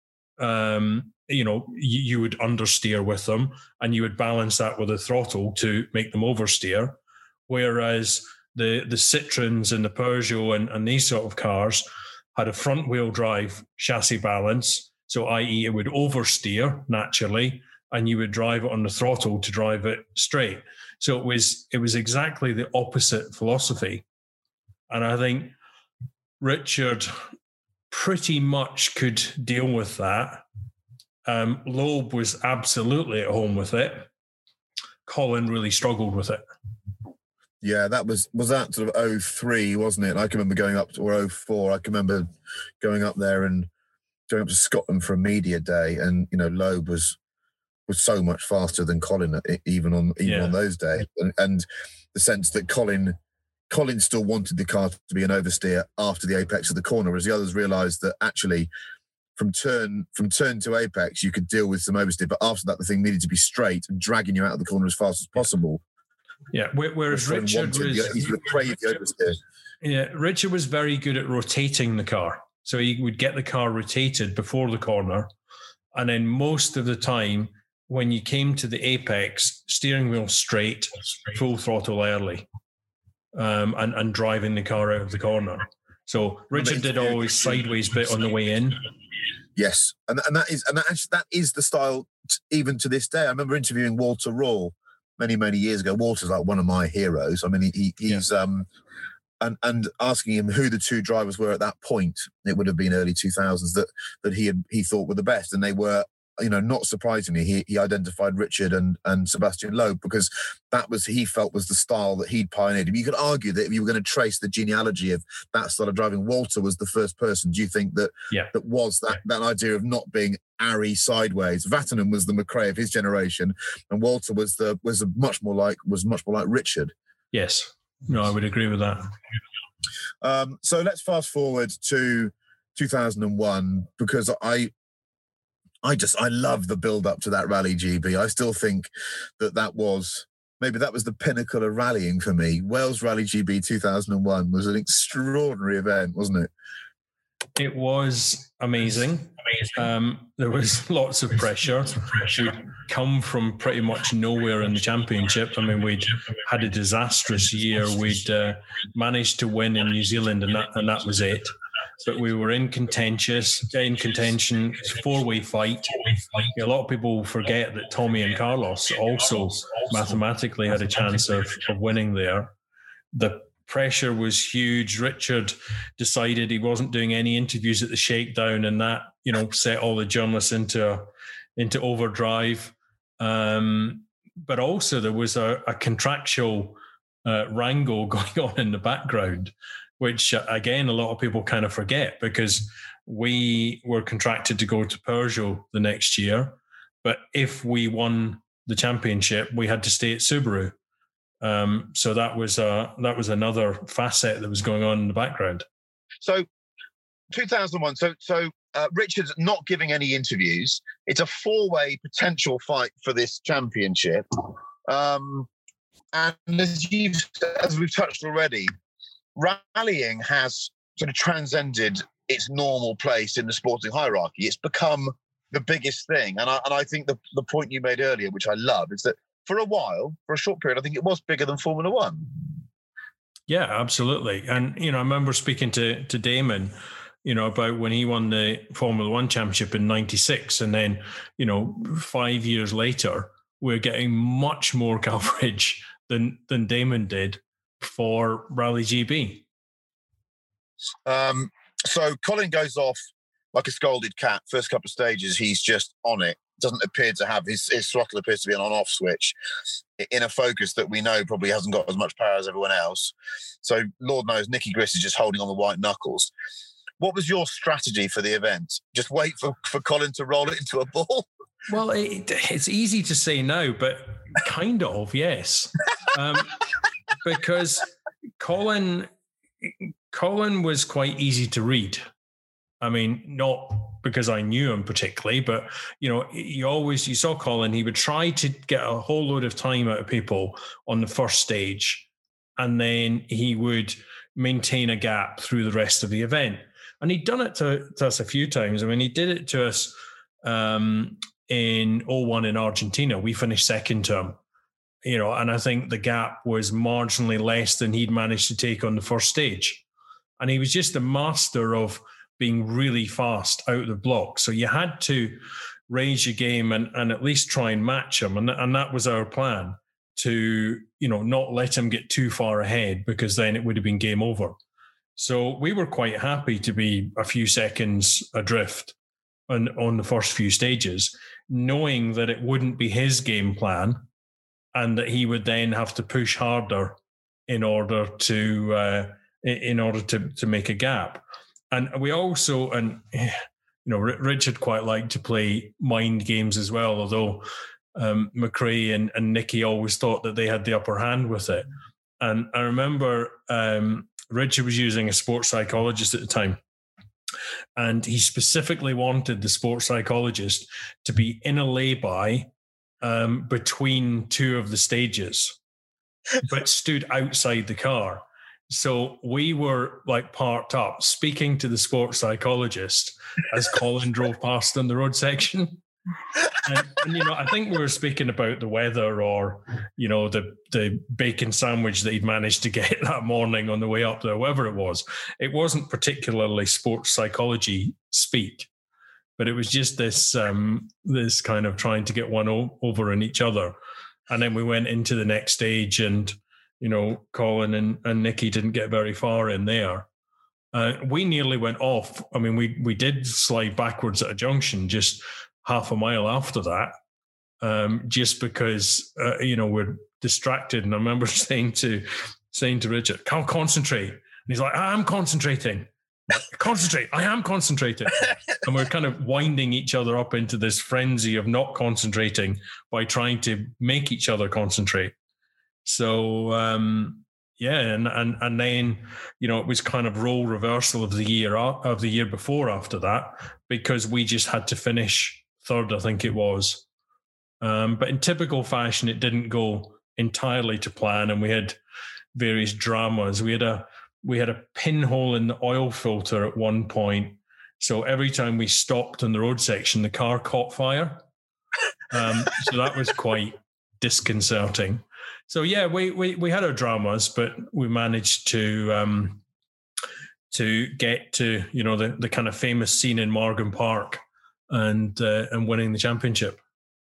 Um, you know, you, you would understeer with them, and you would balance that with a throttle to make them oversteer. Whereas the the Citroens and the Peugeot and, and these sort of cars had a front wheel drive chassis balance. So, that is, it would oversteer naturally, and you would drive it on the throttle to drive it straight. So it was it was exactly the opposite philosophy. And I think Richard pretty much could deal with that. Um, Loeb was absolutely at home with it. Colin really struggled with it. Yeah, that was, was that sort of oh three, wasn't it? I can remember going up to, or oh four, I can remember going up there and going up to Scotland for a media day, and, you know, Loeb was was so much faster than Colin, even on even yeah. on those days. And, and the sense that Colin... Colin still wanted the car to be an oversteer after the apex of the corner, as the others realised that actually from turn from turn to apex, you could deal with some oversteer, but after that, the thing needed to be straight and dragging you out of the corner as fast as possible. Yeah, whereas Richard was... He's crazy oversteer. Yeah, Richard was very good at rotating the car. So he would get the car rotated before the corner, and then most of the time, when you came to the apex, steering wheel straight, full throttle early. Um, and, and driving the car out of the corner. So Richard did always sideways bit on the way in. Yes, and and that is and that actually, that is the style t- even to this day. I remember interviewing Walter Raw many many years ago. Walter's like one of my heroes. I mean, he, he he's yeah. um and and asking him who the two drivers were at that point. It would have been early two thousands that that he had he thought were the best, and they were. You know, not surprisingly, he, he identified Richard and, and Sebastian Loeb because that was, he felt was the style that he'd pioneered. You could argue that if you were going to trace the genealogy of that style of driving, Walter was the first person. Do you think that yeah. that was that that idea of not being airy sideways? Vatanen was the McRae of his generation, and Walter was the was a much more like was much more like Richard. Yes, no, I would agree with that. Um, so let's fast forward to two thousand one because I. I just, I love the build up to that Rally G B. I still think that that was, maybe that was the pinnacle of rallying for me. Wales Rally G B two thousand one was an extraordinary event, wasn't it? It was amazing. amazing. Um, there was lots of pressure. We'd come from pretty much nowhere in the championship. I mean, we'd had a disastrous year. We'd uh, managed to win in New Zealand, and that, and that was it. But we were in contentious, in contention, four-way fight. A lot of people forget that Tommy and Carlos also mathematically had a chance of, of winning there. The pressure was huge. Richard decided he wasn't doing any interviews at the shakedown, and that, you know, set all the journalists into into overdrive. Um, but also there was a, a contractual uh, wrangle going on in the background, which, again, a lot of people kind of forget because we were contracted to go to Peugeot the next year. But if we won the championship, we had to stay at Subaru. Um, so that was uh, that was another facet that was going on in the background. So two thousand one, so so uh, Richard's not giving any interviews. It's a four-way potential fight for this championship. Um, and as, you've, as we've touched already, rallying has sort of transcended its normal place in the sporting hierarchy. It's become the biggest thing. And I, and I think the, the point you made earlier, which I love, is that for a while, for a short period, I think it was bigger than Formula One. Yeah, absolutely. And, you know, I remember speaking to, to Damon, you know, about when he won the Formula One championship in ninety-six. And then, you know, five years later, we're getting much more coverage than, than Damon did for Rally G B. Um, so Colin goes off like a scolded cat. First couple of stages, he's just on it. doesn't appear to have, his, his throttle appears to be an on-off switch in a Focus that we know probably hasn't got as much power as everyone else. So Lord knows Nicky Grist is just holding on the white knuckles. What was your strategy for the event? Just wait for, for Colin to roll it into a ball? Well, it, it's easy to say now, but kind of, yes. Um, because Colin, Colin was quite easy to read. I mean, not because I knew him particularly, but, you know, you always, you saw Colin, he would try to get a whole load of time out of people on the first stage, and then he would maintain a gap through the rest of the event. And he'd done it to, to us a few times. I mean, he did it to us um, in oh one in Argentina. We finished second to him, you know, and I think the gap was marginally less than he'd managed to take on the first stage. And he was just a master of being really fast out of the block. So you had to raise your game and, and at least try and match him. And, and that was our plan, to, you know, not let him get too far ahead, because then it would have been game over. So we were quite happy to be a few seconds adrift on, on the first few stages, knowing that it wouldn't be his game plan and that he would then have to push harder in order to uh, in order to, to make a gap. And we also, and you know, Richard quite liked to play mind games as well, although um, McRae and, and Nicky always thought that they had the upper hand with it. And I remember um, Richard was using a sports psychologist at the time, and he specifically wanted the sports psychologist to be in a lay-by um, between two of the stages, but stood outside the car. So we were like parked up, speaking to the sports psychologist as Colin drove past on the road section. And, and, you know, I think we were speaking about the weather, or, you know, the, the bacon sandwich that he'd managed to get that morning on the way up there, whatever it was. It wasn't particularly sports psychology speak, but it was just this, um, this kind of trying to get one o- over on each other. And then we went into the next stage, and, you know, Colin and, and Nicky didn't get very far in there. Uh, we nearly went off. I mean, we we did slide backwards at a junction just half a mile after that, um, just because, uh, you know, we're distracted. And I remember saying to saying to Richard, "Can't concentrate." And he's like, "I'm concentrating. Concentrate. I am concentrating." And we're kind of winding each other up into this frenzy of not concentrating by trying to make each other concentrate. So, um, yeah, and, and and then, you know, it was kind of role reversal of the year of the year before after that, because we just had to finish third, I think it was. Um, but in typical fashion, it didn't go entirely to plan, and we had various dramas. We had a we had a pinhole in the oil filter at one point, so every time we stopped on the road section, the car caught fire. Um, so that was quite disconcerting. So yeah, we, we we had our dramas, but we managed to um, to get to, you know, the, the kind of famous scene in Morgan Park and uh, and winning the championship.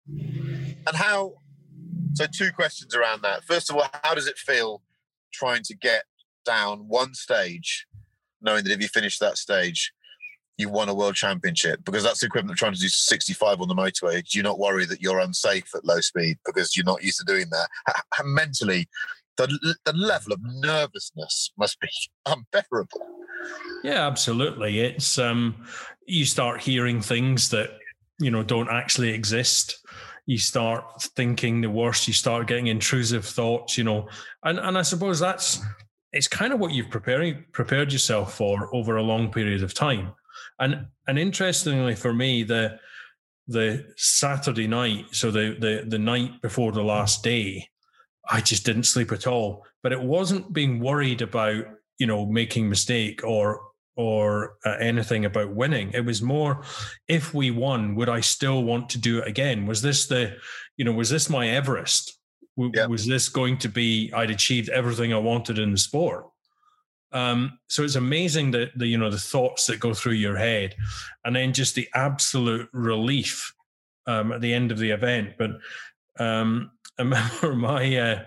And how? So two questions around that. First of all, how does it feel trying to get down one stage, knowing that if you finish that stage, you won a world championship? Because that's the equivalent of trying to do sixty-five on the motorway. Do you not worry that you're unsafe at low speed because you're not used to doing that? How, mentally, the, the level of nervousness must be unbearable. Yeah, absolutely. It's um, you start hearing things that, you know, don't actually exist. You start thinking the worst. You start getting intrusive thoughts, you know, and and I suppose that's it's kind of what you've preparing prepared yourself for over a long period of time. And and interestingly for me, the the Saturday night, so the, the the night before the last day, I just didn't sleep at all. But it wasn't being worried about, you know, making mistake or or uh, anything about winning. It was more, if we won, would I still want to do it again? Was this the, you know, was this my Everest? W- yeah. Was this going to be, I'd achieved everything I wanted in the sport? Um, so it's amazing that the, you know, the thoughts that go through your head, and then just the absolute relief um, at the end of the event. But um, I remember my, uh,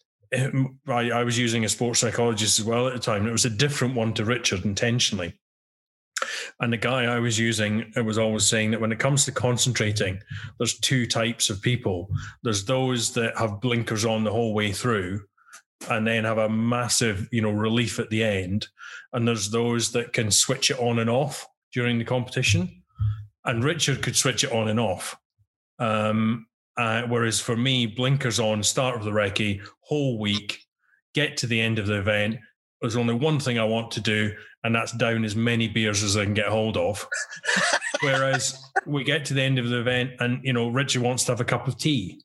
I, I was using a sports psychologist as well at the time, and it was a different one to Richard intentionally. And the guy I was using was always saying that when it comes to concentrating, there's two types of people. There's those that have blinkers on the whole way through and then have a massive, you know, relief at the end. And there's those that can switch it on and off during the competition. And Richard could switch it on and off. Um, uh, whereas for me, blinkers on, start of the recce, whole week, get to the end of the event. There's only one thing I want to do, and that's down as many beers as I can get hold of. Whereas we get to the end of the event and, you know, Richard wants to have a cup of tea.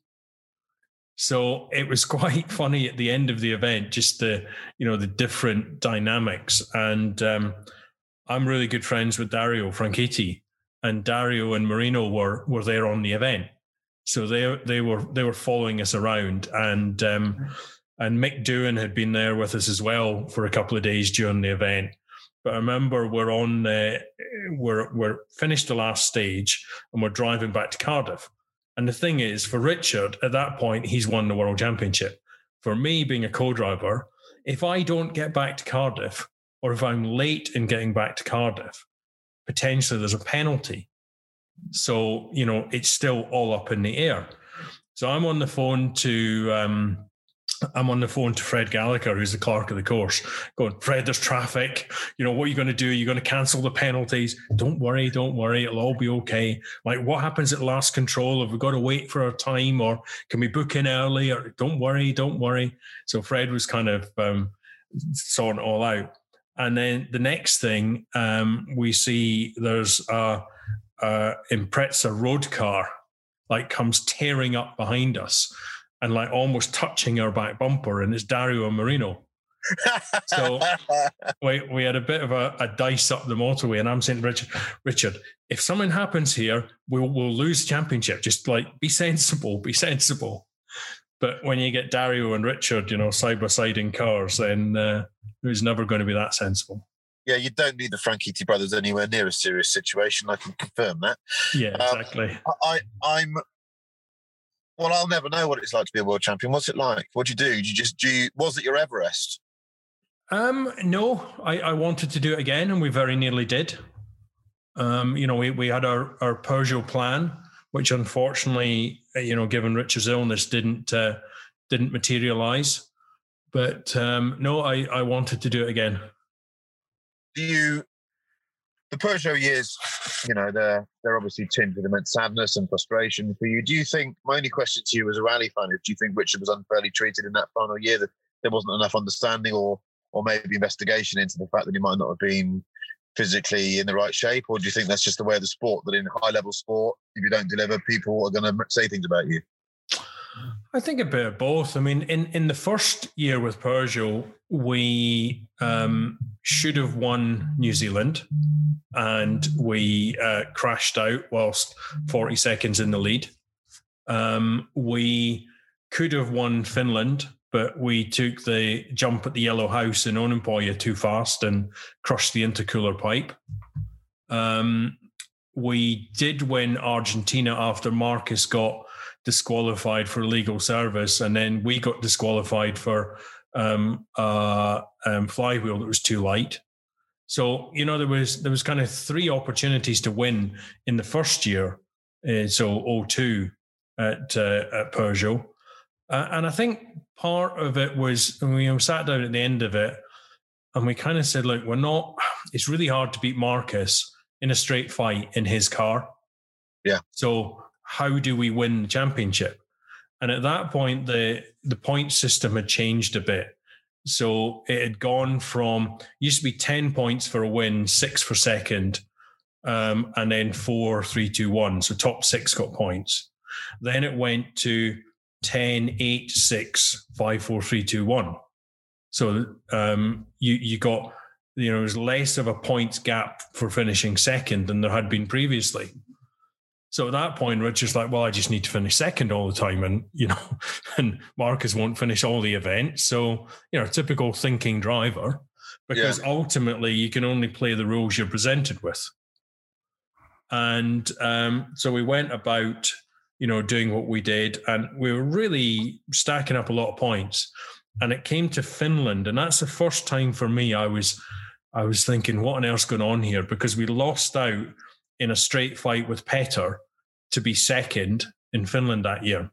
So it was quite funny at the end of the event, just the, you know, the different dynamics. And um, I'm really good friends with Dario Franchitti, and Dario and Marino were were there on the event. So they they were they were following us around, and um, and Mick Doohan had been there with us as well for a couple of days during the event. But I remember we're on uh, we're we're finished the last stage and we're driving back to Cardiff. And the thing is, for Richard, at that point, he's won the World Championship. For me, being a co-driver, if I don't get back to Cardiff, or if I'm late in getting back to Cardiff, potentially there's a penalty. So, you know, it's still all up in the air. So I'm on the phone to um, I'm on the phone to Fred Gallagher, who's the clerk of the course, going, Fred, there's traffic. You know, what are you going to do? You're going to cancel the penalties? Don't worry, don't worry. It'll all be okay. Like, what happens at last control? Have we got to wait for our time, or can we book in early? Or don't worry, don't worry. So Fred was kind of um, sorting it all out. And then the next thing, um, we see there's a, a Impreza road car, like, comes tearing up behind us and like almost touching our back bumper, and it's Dario and Marino. So we we had a bit of a, a dice up the motorway, and I'm saying, Richard, Richard, if something happens here, we'll we'll lose the championship. Just like, be sensible, be sensible. But when you get Dario and Richard, you know, side by side in cars, then uh, it was never going to be that sensible. Yeah, you don't need the Franchitti brothers anywhere near a serious situation. I can confirm that. Yeah, exactly. Um, I, I'm. Well, I'll never know what it's like to be a world champion. What's it like? What do you do? Did you just do? You, was it your Everest? Um, no, I, I wanted to do it again, and we very nearly did. Um, you know, we we had our our Peugeot plan, which unfortunately, you know, given Richard's illness, didn't uh, didn't materialise. But um, no, I I wanted to do it again. Do you? The Peugeot years, you know, they're they're obviously tinged with immense sadness and frustration for you. Do you think, my only question to you as a rally fan is, do you think Richard was unfairly treated in that final year, that there wasn't enough understanding or or maybe investigation into the fact that he might not have been physically in the right shape? Or do you think that's just the way of the sport, that in high-level sport, if you don't deliver, people are going to say things about you? I think a bit of both. I mean, in, in the first year with Peugeot, we um, should have won New Zealand, and we uh, crashed out whilst forty seconds in the lead. Um, we could have won Finland, but we took the jump at the Yellow House in Onenpoja too fast and crushed the intercooler pipe. Um, we did win Argentina after Marcus got disqualified for legal service, and then we got disqualified for um, uh, um, flywheel that was too light. So, you know, there was there was kind of three opportunities to win in the first year, uh, so oh two at uh, at Peugeot, uh, and I think part of it was, when we sat down at the end of it, and we kind of said, look, we're not. It's really hard to beat Marcus in a straight fight in his car. Yeah. So how do we win the championship? And at that point, the the point system had changed a bit. So it had gone from, used to be ten points for a win, six for second, um, and then four, three, two, one. So top six got points. Then it went to ten, eight, six, five, four, three, two, one. So um, you you got, you know, there was less of a points gap for finishing second than there had been previously. So at that point, Richard's like, well, I just need to finish second all the time. And, you know, and Marcus won't finish all the events. So, you know, typical thinking driver, because yeah. ultimately you can only play the rules you're presented with. And um, so we went about, you know, doing what we did, and we were really stacking up a lot of points. And it came to Finland. And that's the first time for me I was, I was thinking, what on earth's going on here? Because we lost out in a straight fight with Petter to be second in Finland that year.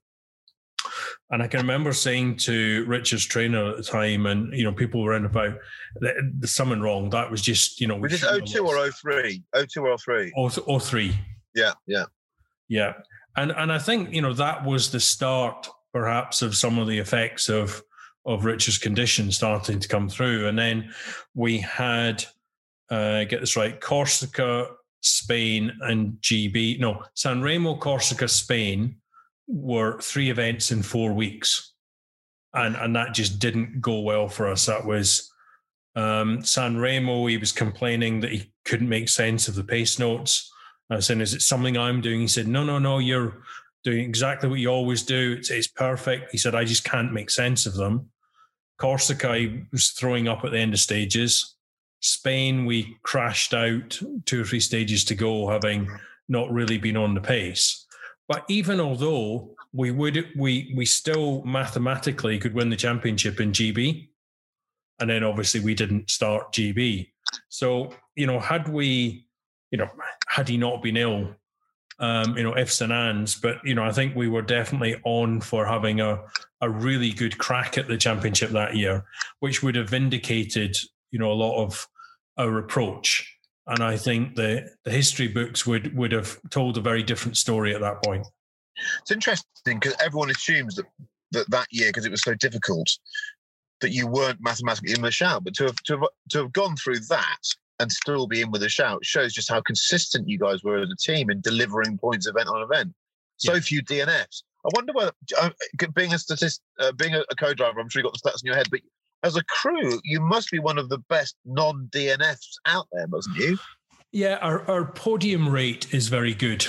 And I can remember saying to Richard's trainer at the time, and, you know, people were in about, there's something wrong. That was just, you know. Was it oh two or oh three? oh two or oh three? oh three. Yeah, yeah. Yeah. And and I think, you know, that was the start, perhaps, of some of the effects of, of Richard's condition starting to come through. And then we had, uh, get this right, Corsica, Spain, and G B. No, San Remo, Corsica, Spain were three events in four weeks. And and that just didn't go well for us. That was um, San Remo. He was complaining that he couldn't make sense of the pace notes. I was saying, is it something I'm doing? He said, no, no, no, you're doing exactly what you always do. It's, it's perfect. He said, I just can't make sense of them. Corsica, he was throwing up at the end of stages. Spain, we crashed out two or three stages to go, having not really been on the pace. But even although we would, we we still mathematically could win the championship in G B, and then obviously we didn't start G B. So, you know, had we, you know, had he not been ill, um, you know, ifs and ands, but, you know, I think we were definitely on for having a, a really good crack at the championship that year, which would have vindicated, you know, a lot of our approach. And I think the, the history books would, would have told a very different story at that point. It's interesting because everyone assumes that that, that year, because it was so difficult, that you weren't mathematically in with a shout. But to have, to have to have gone through that and still be in with a shout shows just how consistent you guys were as a team in delivering points event on event. So yeah. Few D N Fs. I wonder whether, uh, being a statist, uh, being a, a co-driver, I'm sure you got the stats in your head, but as a crew, you must be one of the best non-D N Fs out there, mustn't you? Yeah, our, our podium rate is very good.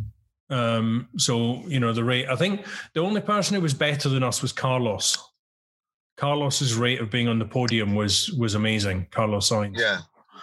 Um, so, you know, the rate, I think the only person who was better than us was Carlos. Carlos's rate of being on the podium was was amazing, Carlos Sainz. Yeah.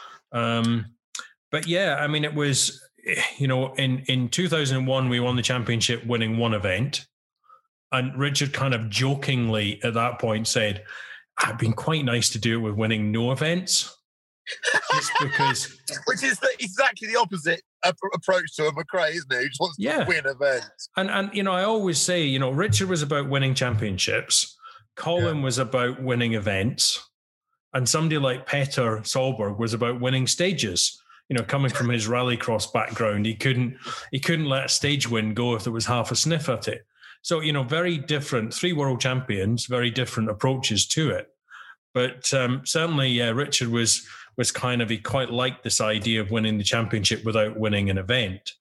Um, but yeah, I mean, it was, you know, in, in two thousand one, we won the championship winning one event. And Richard kind of jokingly at that point said, it'd been quite nice to do it with winning no events. Just because. Which is the, exactly the opposite approach to a McRae, isn't it? He just wants yeah. to win events. And, and, you know, I always say, you know, Richard was about winning championships. Colin yeah. was about winning events. And somebody like Petter Solberg was about winning stages. You know, coming from his rallycross background, he couldn't he couldn't let a stage win go if there was half a sniff at it. So, you know, very different, three world champions, very different approaches to it. But um, certainly, yeah, Richard was was kind of, he quite liked this idea of winning the championship without winning an event.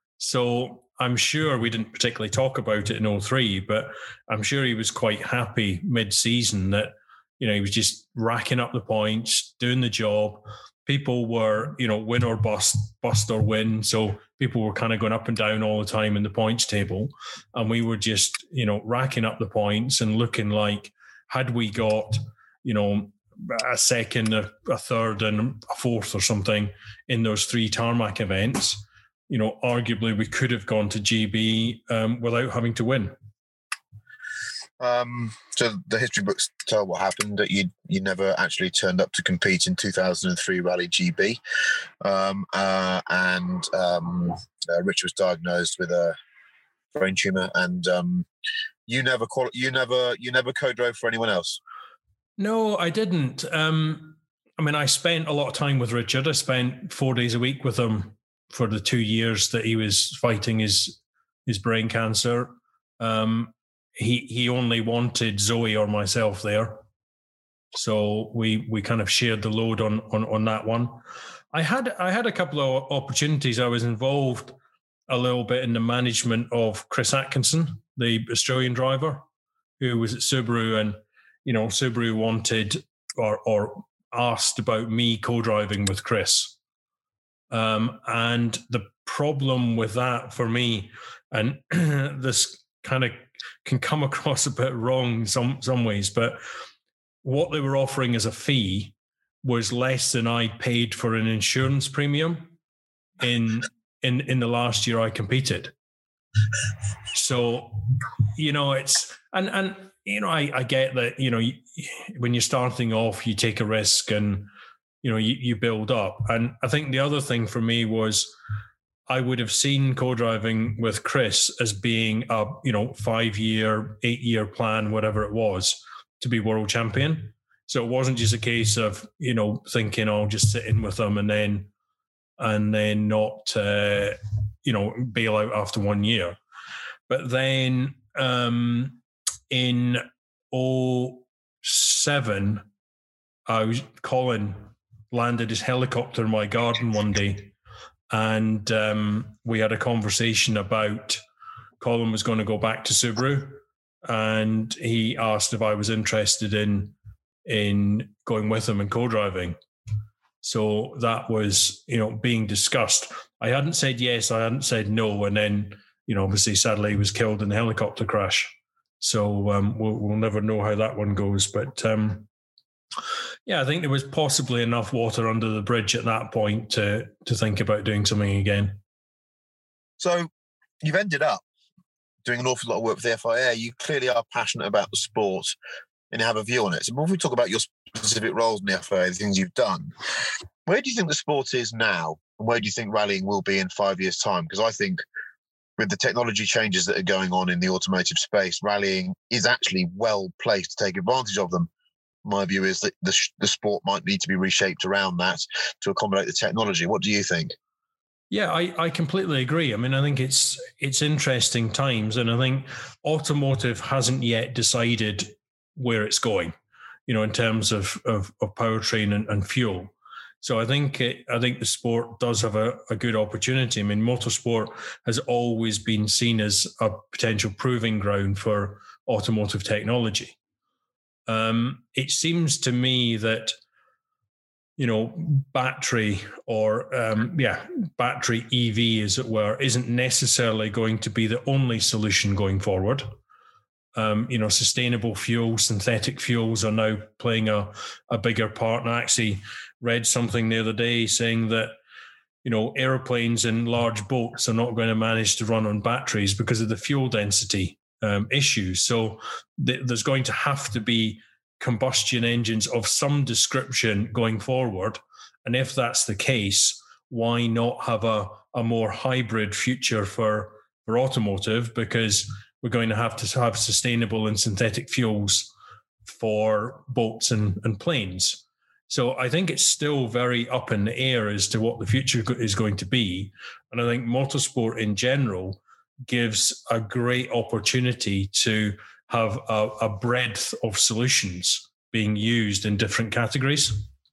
So I'm sure we didn't particularly talk about it in oh three, but I'm sure he was quite happy mid-season that, you know, he was just racking up the points, doing the job. People were, you know, win or bust, bust or win. So people were kind of going up and down all the time in the points table. And we were just, you know, racking up the points and looking like, had we got, you know, a second, a, a third and a fourth or something in those three tarmac events, you know, arguably we could have gone to G B um, without having to win. Um, so the history books tell what happened, that you you never actually turned up to compete in two thousand three Rally G B, um, uh, and um, uh, Rich was diagnosed with a brain tumor, and um, you never quali- you never you never co-drove for anyone else. No, I didn't. Um, I mean, I spent a lot of time with Richard. I spent four days a week with him for the two years that he was fighting his his brain cancer. Um, he he only wanted Zoe or myself there, so we we kind of shared the load on on on that one. I had I had a couple of opportunities. I was involved a little bit in the management of Chris Atkinson, the Australian driver, who was at Subaru, and you know Subaru wanted or or asked about me co-driving with Chris. Um, and the problem with that for me, and this kind of can come across a bit wrong in some, some ways, but what they were offering as a fee was less than I paid for an insurance premium in in in the last year I competed. So, you know, it's, and, and you know, I, I get that, you know, when you're starting off, you take a risk and, you know, you, you build up. And I think the other thing for me was I would have seen co-driving with Chris as being a, you know, five-year, eight-year plan, whatever it was, to be world champion. So it wasn't just a case of, you know, thinking, oh, I'll just sit in with them and then and then not, uh, you know, bail out after one year. But then um, in oh seven, I was, Colin landed his helicopter in my garden one day, and um, we had a conversation about Colin was going to go back to Subaru, and he asked if I was interested in in going with him and co-driving. So that was, you know, being discussed. I hadn't said yes, I hadn't said no, and then, you know, obviously, sadly, he was killed in the helicopter crash. So um, we'll, we'll never know how that one goes. But um, yeah, I think there was possibly enough water under the bridge at that point to to think about doing something again. So you've ended up doing an awful lot of work with the F I A. You clearly are passionate about the sport and have a view on it. So before we talk about your specific roles in the F I A, the things you've done, where do you think the sport is now? And where do you think rallying will be in five years' time? Because I think with the technology changes that are going on in the automotive space, rallying is actually well placed to take advantage of them. My view is that the, the sport might need to be reshaped around that to accommodate the technology. What do you think? Yeah, I, I completely agree. I mean, I think it's it's interesting times, and I think automotive hasn't yet decided where it's going, you know, in terms of of, of powertrain and, and fuel. So I think it, I think the sport does have a, a good opportunity. I mean, motorsport has always been seen as a potential proving ground for automotive technology. Um, it seems to me that, you know, battery or, um, yeah, battery E V, as it were, isn't necessarily going to be the only solution going forward. Um, you know, sustainable fuels, synthetic fuels are now playing a, a bigger part. And I actually read something the other day saying that, you know, airplanes and large boats are not going to manage to run on batteries because of the fuel density um, issues. So th- there's going to have to be combustion engines of some description going forward. And if that's the case, why not have a, a more hybrid future for, for automotive? Because we're going to have to have sustainable and synthetic fuels for boats and, and planes. So I think it's still very up in the air as to what the future is going to be. And I think motorsport in general gives a great opportunity to have a, a breadth of solutions being used in different categories.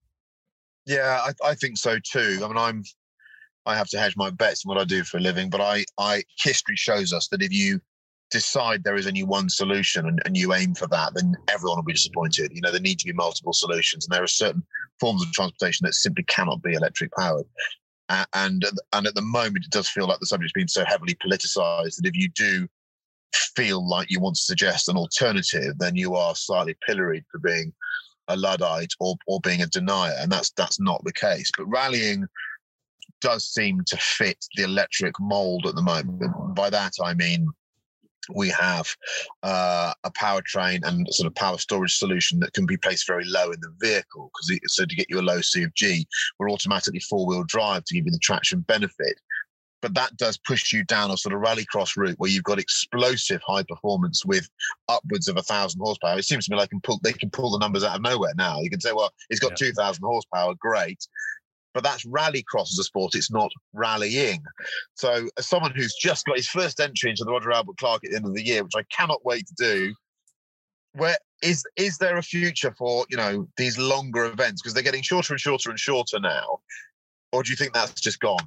Yeah, I, I think so too. I mean, I'm, I have to hedge my bets in what I do for a living, but I, I history shows us that if you decide there is only one solution and, and you aim for that, then everyone will be disappointed. You know, there need to be multiple solutions, and there are certain forms of transportation that simply cannot be electric powered. Uh, and and at the moment, it does feel like the subject's been so heavily politicized that if you do feel like you want to suggest an alternative, then you are slightly pilloried for being a Luddite or or being a denier, and that's that's not the case. But rallying does seem to fit the electric mold at the moment. By that I mean we have uh, a powertrain and sort of power storage solution that can be placed very low in the vehicle, because so to get you a low C of G, we're automatically four-wheel drive to give you the traction benefit. But that does push you down a sort of rallycross route where you've got explosive high performance with upwards of a thousand horsepower. It seems to me like they can pull, they can pull the numbers out of nowhere now. You can say, well, it's got yeah. two thousand horsepower, great. But that's rallycross as a sport. It's not rallying. So as someone who's just got his first entry into the Roger Albert Clark at the end of the year, which I cannot wait to do, where is is there a future for, you know, these longer events? Because they're getting shorter and shorter and shorter now. Or do you think that's just gone?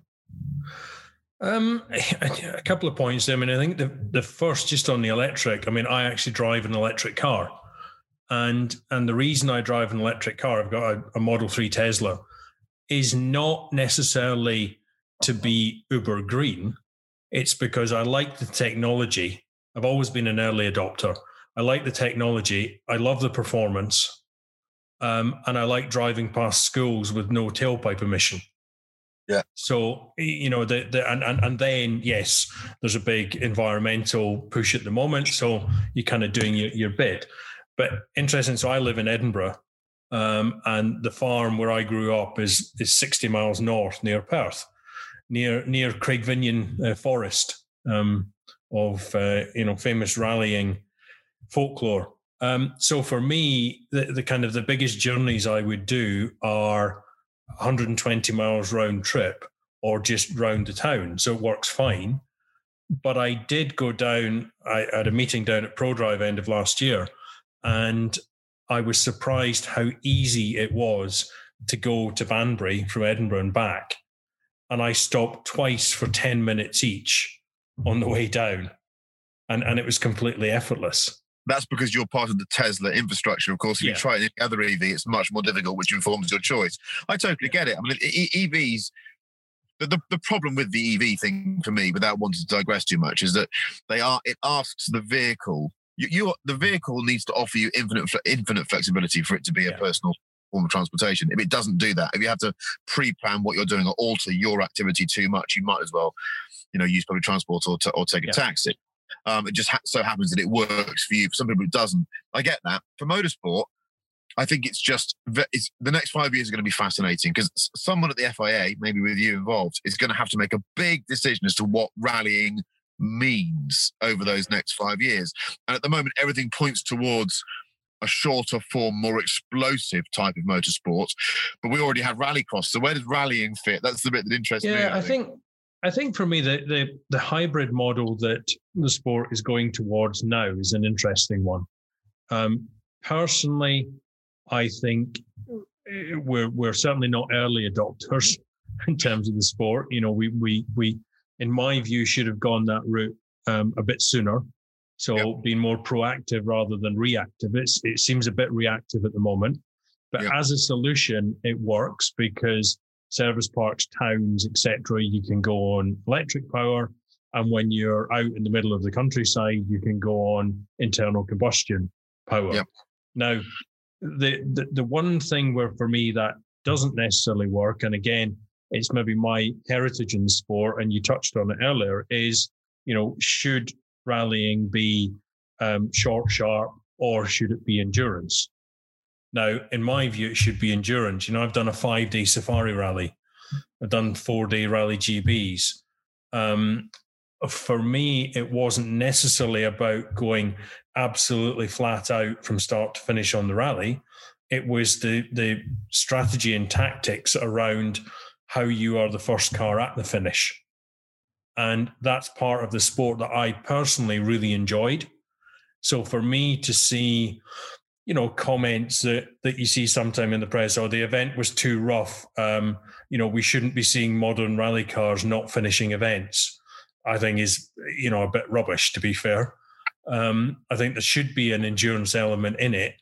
Um, a couple of points. I mean, I think the, the first, just on the electric, I mean, I actually drive an electric car. And and the reason I drive an electric car, I've got a, a Model three Tesla, is not necessarily to be uber green. It's because I like the technology. I've always been an early adopter. I like the technology. I love the performance. Um, and I like driving past schools with no tailpipe emission. Yeah. So, you know, the, the and, and, and then, yes, there's a big environmental push at the moment. So you're kind of doing your, your bit. But interesting. So I live in Edinburgh. Um, and the farm where I grew up is is sixty miles north near Perth, near near Craigvinion uh, Forest, um, of uh, you know famous rallying folklore. Um, so for me, the, the kind of the biggest journeys I would do are one hundred twenty miles round trip or just round the town. So it works fine. But I did go down, I had a meeting down at ProDrive end of last year, and I was surprised how easy it was to go to Banbury from Edinburgh and back. And I stopped twice for ten minutes each on the way down. And, and it was completely effortless. That's because you're part of the Tesla infrastructure. Of course, if yeah. you try any other E V, it's much more difficult, which informs your choice. I totally get it. I mean, E Vs, the, the, the problem with the E V thing for me, without wanting to digress too much, is that they are, it asks the vehicle, you, you the vehicle needs to offer you infinite, infinite flexibility for it to be a yeah. personal form of transportation. If it doesn't do that, if you have to pre-plan what you're doing or alter your activity too much, you might as well, you know, use public transport or, t- or take a yeah. taxi. Um, it just ha- so happens that it works for you. For some people, it doesn't. I get that. For motorsport, I think it's just it's, the next five years are going to be fascinating because someone at the F I A, maybe with you involved, is going to have to make a big decision as to what rallying means over those next five years. And at the moment, everything points towards a shorter form, more explosive type of motorsport. But we already have rallycross. So where does rallying fit? That's the bit that interests yeah, me. Yeah, I think. think I think for me, the, the the hybrid model that the sport is going towards now is an interesting one. Um, personally, I think we're we're certainly not early adopters in terms of the sport. You know, we we we, in my view, should have gone that route um, a bit sooner. So yep. being more proactive rather than reactive. It's it seems a bit reactive at the moment, but yep. as a solution, it works because service parks, towns, et cetera, you can go on electric power. And when you're out in the middle of the countryside, you can go on internal combustion power. Yep. Now, the, the the one thing where for me that doesn't necessarily work, and again, it's maybe my heritage in sport, and you touched on it earlier, is, you know, should rallying be um, short, sharp, or should it be endurance? Now, in my view, it should be endurance. You know, I've done a five-day safari rally. I've done four-day rally G Bs. Um, for me, it wasn't necessarily about going absolutely flat out from start to finish on the rally. It was the the strategy and tactics around how you are the first car at the finish. And that's part of the sport that I personally really enjoyed. So for me to see, you know, comments that, that you see sometime in the press, or the event was too rough. Um, you know, we shouldn't be seeing modern rally cars not finishing events, I think is, you know, a bit rubbish, to be fair. Um, I think there should be an endurance element in it.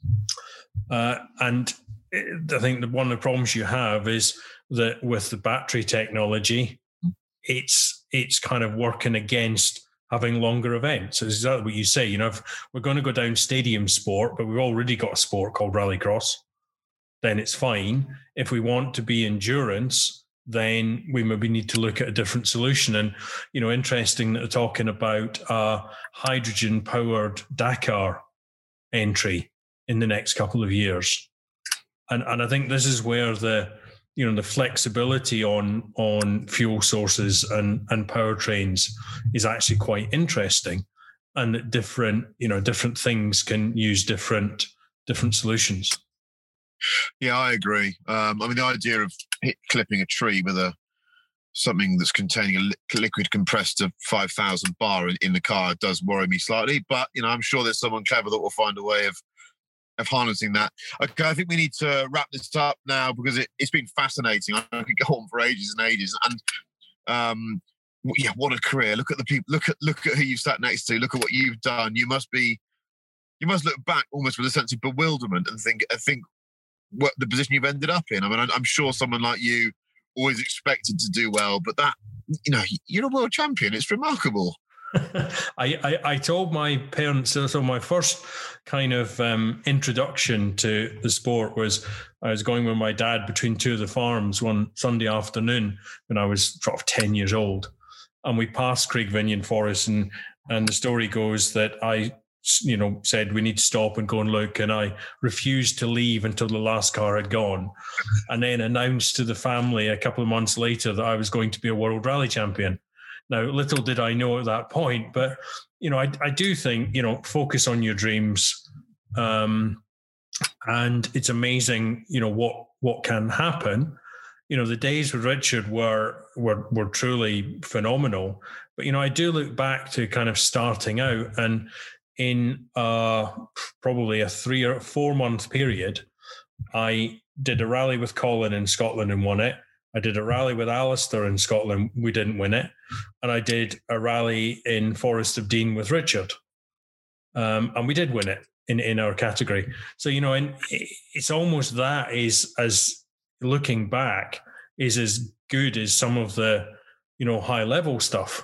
Uh, and I think that one of the problems you have is that with the battery technology, it's it's kind of working against having longer events. It's exactly what you say. You know, if we're going to go down stadium sport, but we've already got a sport called rallycross, then it's fine. If we want to be endurance, then we maybe need to look at a different solution. And, you know, interesting that they're talking about a hydrogen-powered Dakar entry in the next couple of years. And and I think this is where the, you know, the flexibility on on fuel sources and, and powertrains is actually quite interesting, and that different, you know, different things can use different different solutions. Yeah, I agree. Um, I mean, the idea of hit, clipping a tree with a something that's containing a li- liquid compressed to five thousand bar in, in the car does worry me slightly. But, you know, I'm sure there's someone clever that will find a way of of harnessing that. Okay, I think we need to wrap this up now because it, it's been fascinating. I could go on for ages and ages. And um, yeah, what a career! Look at the people. Look at look at who you've sat next to. Look at what you've done. You must be. You must look back almost with a sense of bewilderment and think. I think what the position you've ended up in. I mean, I'm sure someone like you always expected to do well, but that, you know, you're a world champion. It's remarkable. I, I, I told my parents, so my first kind of um, introduction to the sport was I was going with my dad between two of the farms one Sunday afternoon when I was sort of ten years old. And we passed Craigvinion Forest, and, and the story goes that I you know, said we need to stop and go and look. And I refused to leave until the last car had gone, and then announced to the family a couple of months later that I was going to be a world rally champion. Now, little did I know at that point, but, you know, I, I do think, you know, focus on your dreams. Um, and it's amazing, you know, what, what can happen. You know, the days with Richard were, were, were truly phenomenal. But, you know, I do look back to kind of starting out, and in uh, probably a three or four month period, I did a rally with Colin in Scotland and won it. I did a rally with Alistair in Scotland. We didn't win it. And I did a rally in Forest of Dean with Richard. Um, and we did win it in, in our category. So, you know, and it's almost that is, as looking back, is as good as some of the, you know, high level stuff.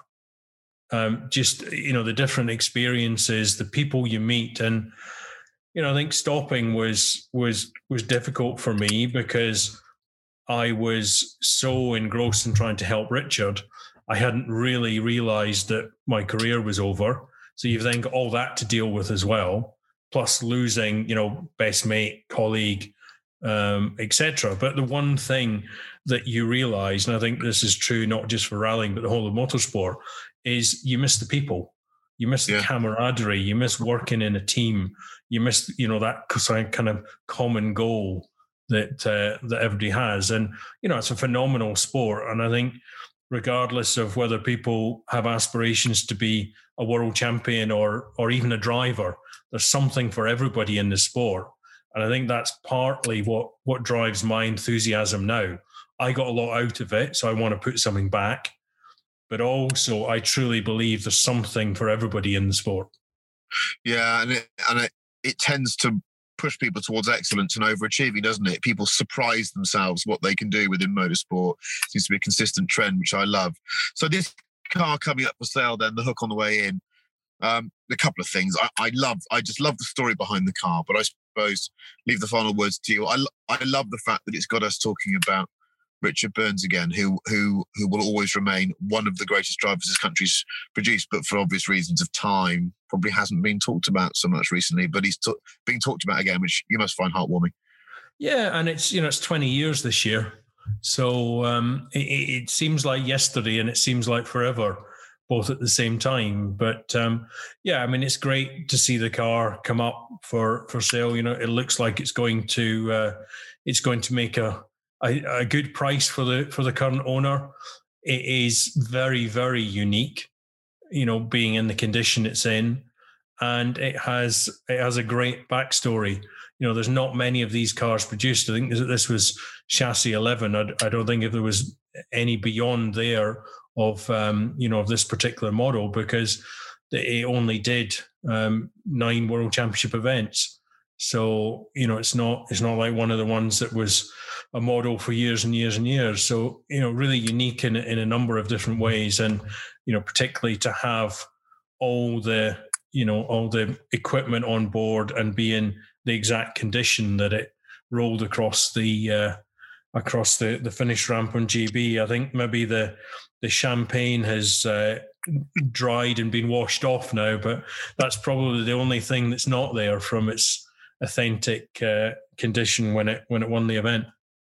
Um, just, you know, the different experiences, the people you meet. And, you know, I think stopping was, was, was difficult for me because I was so engrossed in trying to help Richard. I hadn't really realized that my career was over. So you've then got all that to deal with as well, plus losing, you know, best mate, colleague, um, et cetera. But the one thing that you realize, and I think this is true not just for rallying, but the whole of motorsport, is you miss the people. You miss the yeah. camaraderie. You miss working in a team. You miss, you know, that kind of common goal that uh, that everybody has. And, you know, it's a phenomenal sport. And I think regardless of whether people have aspirations to be a world champion or or even a driver, there's something for everybody in the sport. And I think that's partly what what drives my enthusiasm now. I got a lot out of it, so I want to put something back. But also, I truly believe there's something for everybody in the sport. Yeah, and it, and it, it tends to push people towards excellence and overachieving, doesn't it? People surprise themselves what they can do within motorsport. It seems to be a consistent trend, which I love. So this car coming up for sale then, the Hook on the way in, um, a couple of things. I, I love, I just love the story behind the car, but I suppose leave the final words to you. I, I love the fact that it's got us talking about Richard Burns again, who who who will always remain one of the greatest drivers this country's produced, but for obvious reasons of time, probably hasn't been talked about so much recently. But he's t- being talked about again, which you must find heartwarming. Yeah, and it's, you know, it's twenty years this year, so um, it, it seems like yesterday, and it seems like forever, both at the same time. But um, yeah, I mean, it's great to see the car come up for for sale. You know, it looks like it's going to uh, it's going to make a A, a good price for the for the current owner. It is very, very unique, you know, being in the condition it's in, and it has it has a great backstory. You know, there's not many of these cars produced. I think this was chassis eleven. I, I don't think if there was any beyond there of um, you know, of this particular model, because it only did um, nine World Championship events. So, you know, it's not it's not like one of the ones that was a model for years and years and years. So, you know, really unique in in a number of different ways. And, you know, particularly to have all the, you know, all the equipment on board and be in the exact condition that it rolled across the uh, across the, the finish ramp on G B. I think maybe the the champagne has uh, dried and been washed off now, but that's probably the only thing that's not there from its authentic uh, condition when it when it won the event.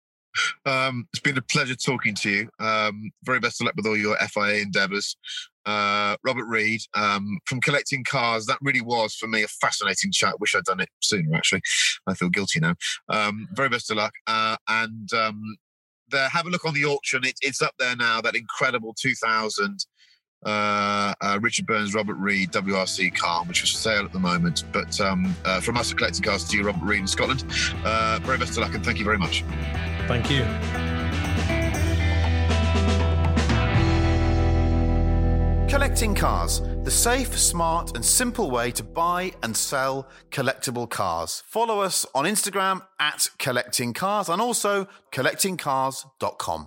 Um, it's been a pleasure talking to you. Um, very best of luck with all your F I A endeavours. Uh, Robert Reid, um, from Collecting Cars, that really was for me a fascinating chat. Wish I'd done it sooner, actually. I feel guilty now. Um, very best of luck. Uh, and um, there, have a look on the auction. It, it's up there now, that incredible two thousand Uh, uh, Richard Burns, Robert Reid W R C car, which is for sale at the moment. But um, uh, from us at Collecting Cars to you, Robert Reid in Scotland, uh, very best of luck and thank you very much. Thank you. Collecting Cars, the safe, smart and simple way to buy and sell collectible cars. Follow us on Instagram at Collecting Cars and also collecting cars dot com.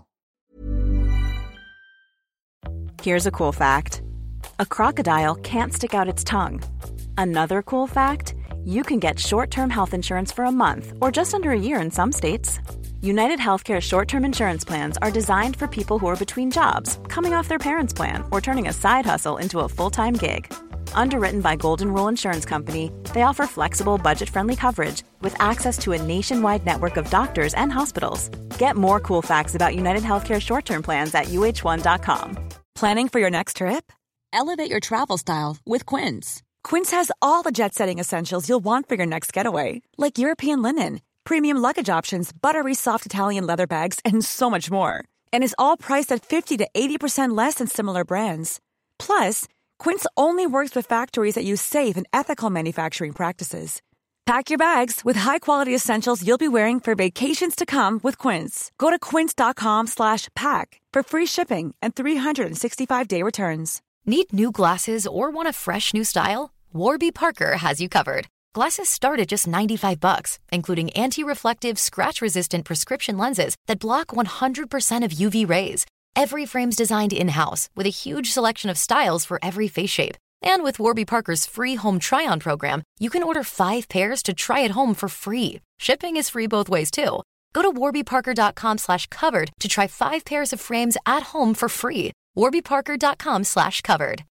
Here's a cool fact. A crocodile can't stick out its tongue. Another cool fact, you can get short-term health insurance for a month or just under a year in some states. United Healthcare short-term insurance plans are designed for people who are between jobs, coming off their parents' plan, or turning a side hustle into a full-time gig. Underwritten by Golden Rule Insurance Company, they offer flexible, budget-friendly coverage with access to a nationwide network of doctors and hospitals. Get more cool facts about United Healthcare short-term plans at U H one dot com. Planning for your next trip? Elevate your travel style with Quince. Quince has all the jet-setting essentials you'll want for your next getaway, like European linen, premium luggage options, buttery soft Italian leather bags, and so much more. And is all priced at fifty to eighty percent less than similar brands. Plus, Quince only works with factories that use safe and ethical manufacturing practices. Pack your bags with high-quality essentials you'll be wearing for vacations to come with Quince. Go to quince.com slash pack for free shipping and three sixty-five day returns. Need new glasses or want a fresh new style? Warby Parker has you covered. Glasses start at just ninety-five bucks, including anti-reflective, scratch-resistant prescription lenses that block one hundred percent of U V rays. Every frame's designed in-house with a huge selection of styles for every face shape. And with Warby Parker's free home try-on program, you can order five pairs to try at home for free. Shipping is free both ways, too. Go to warbyparker.com slash covered to try five pairs of frames at home for free. warbyparker.com slash covered.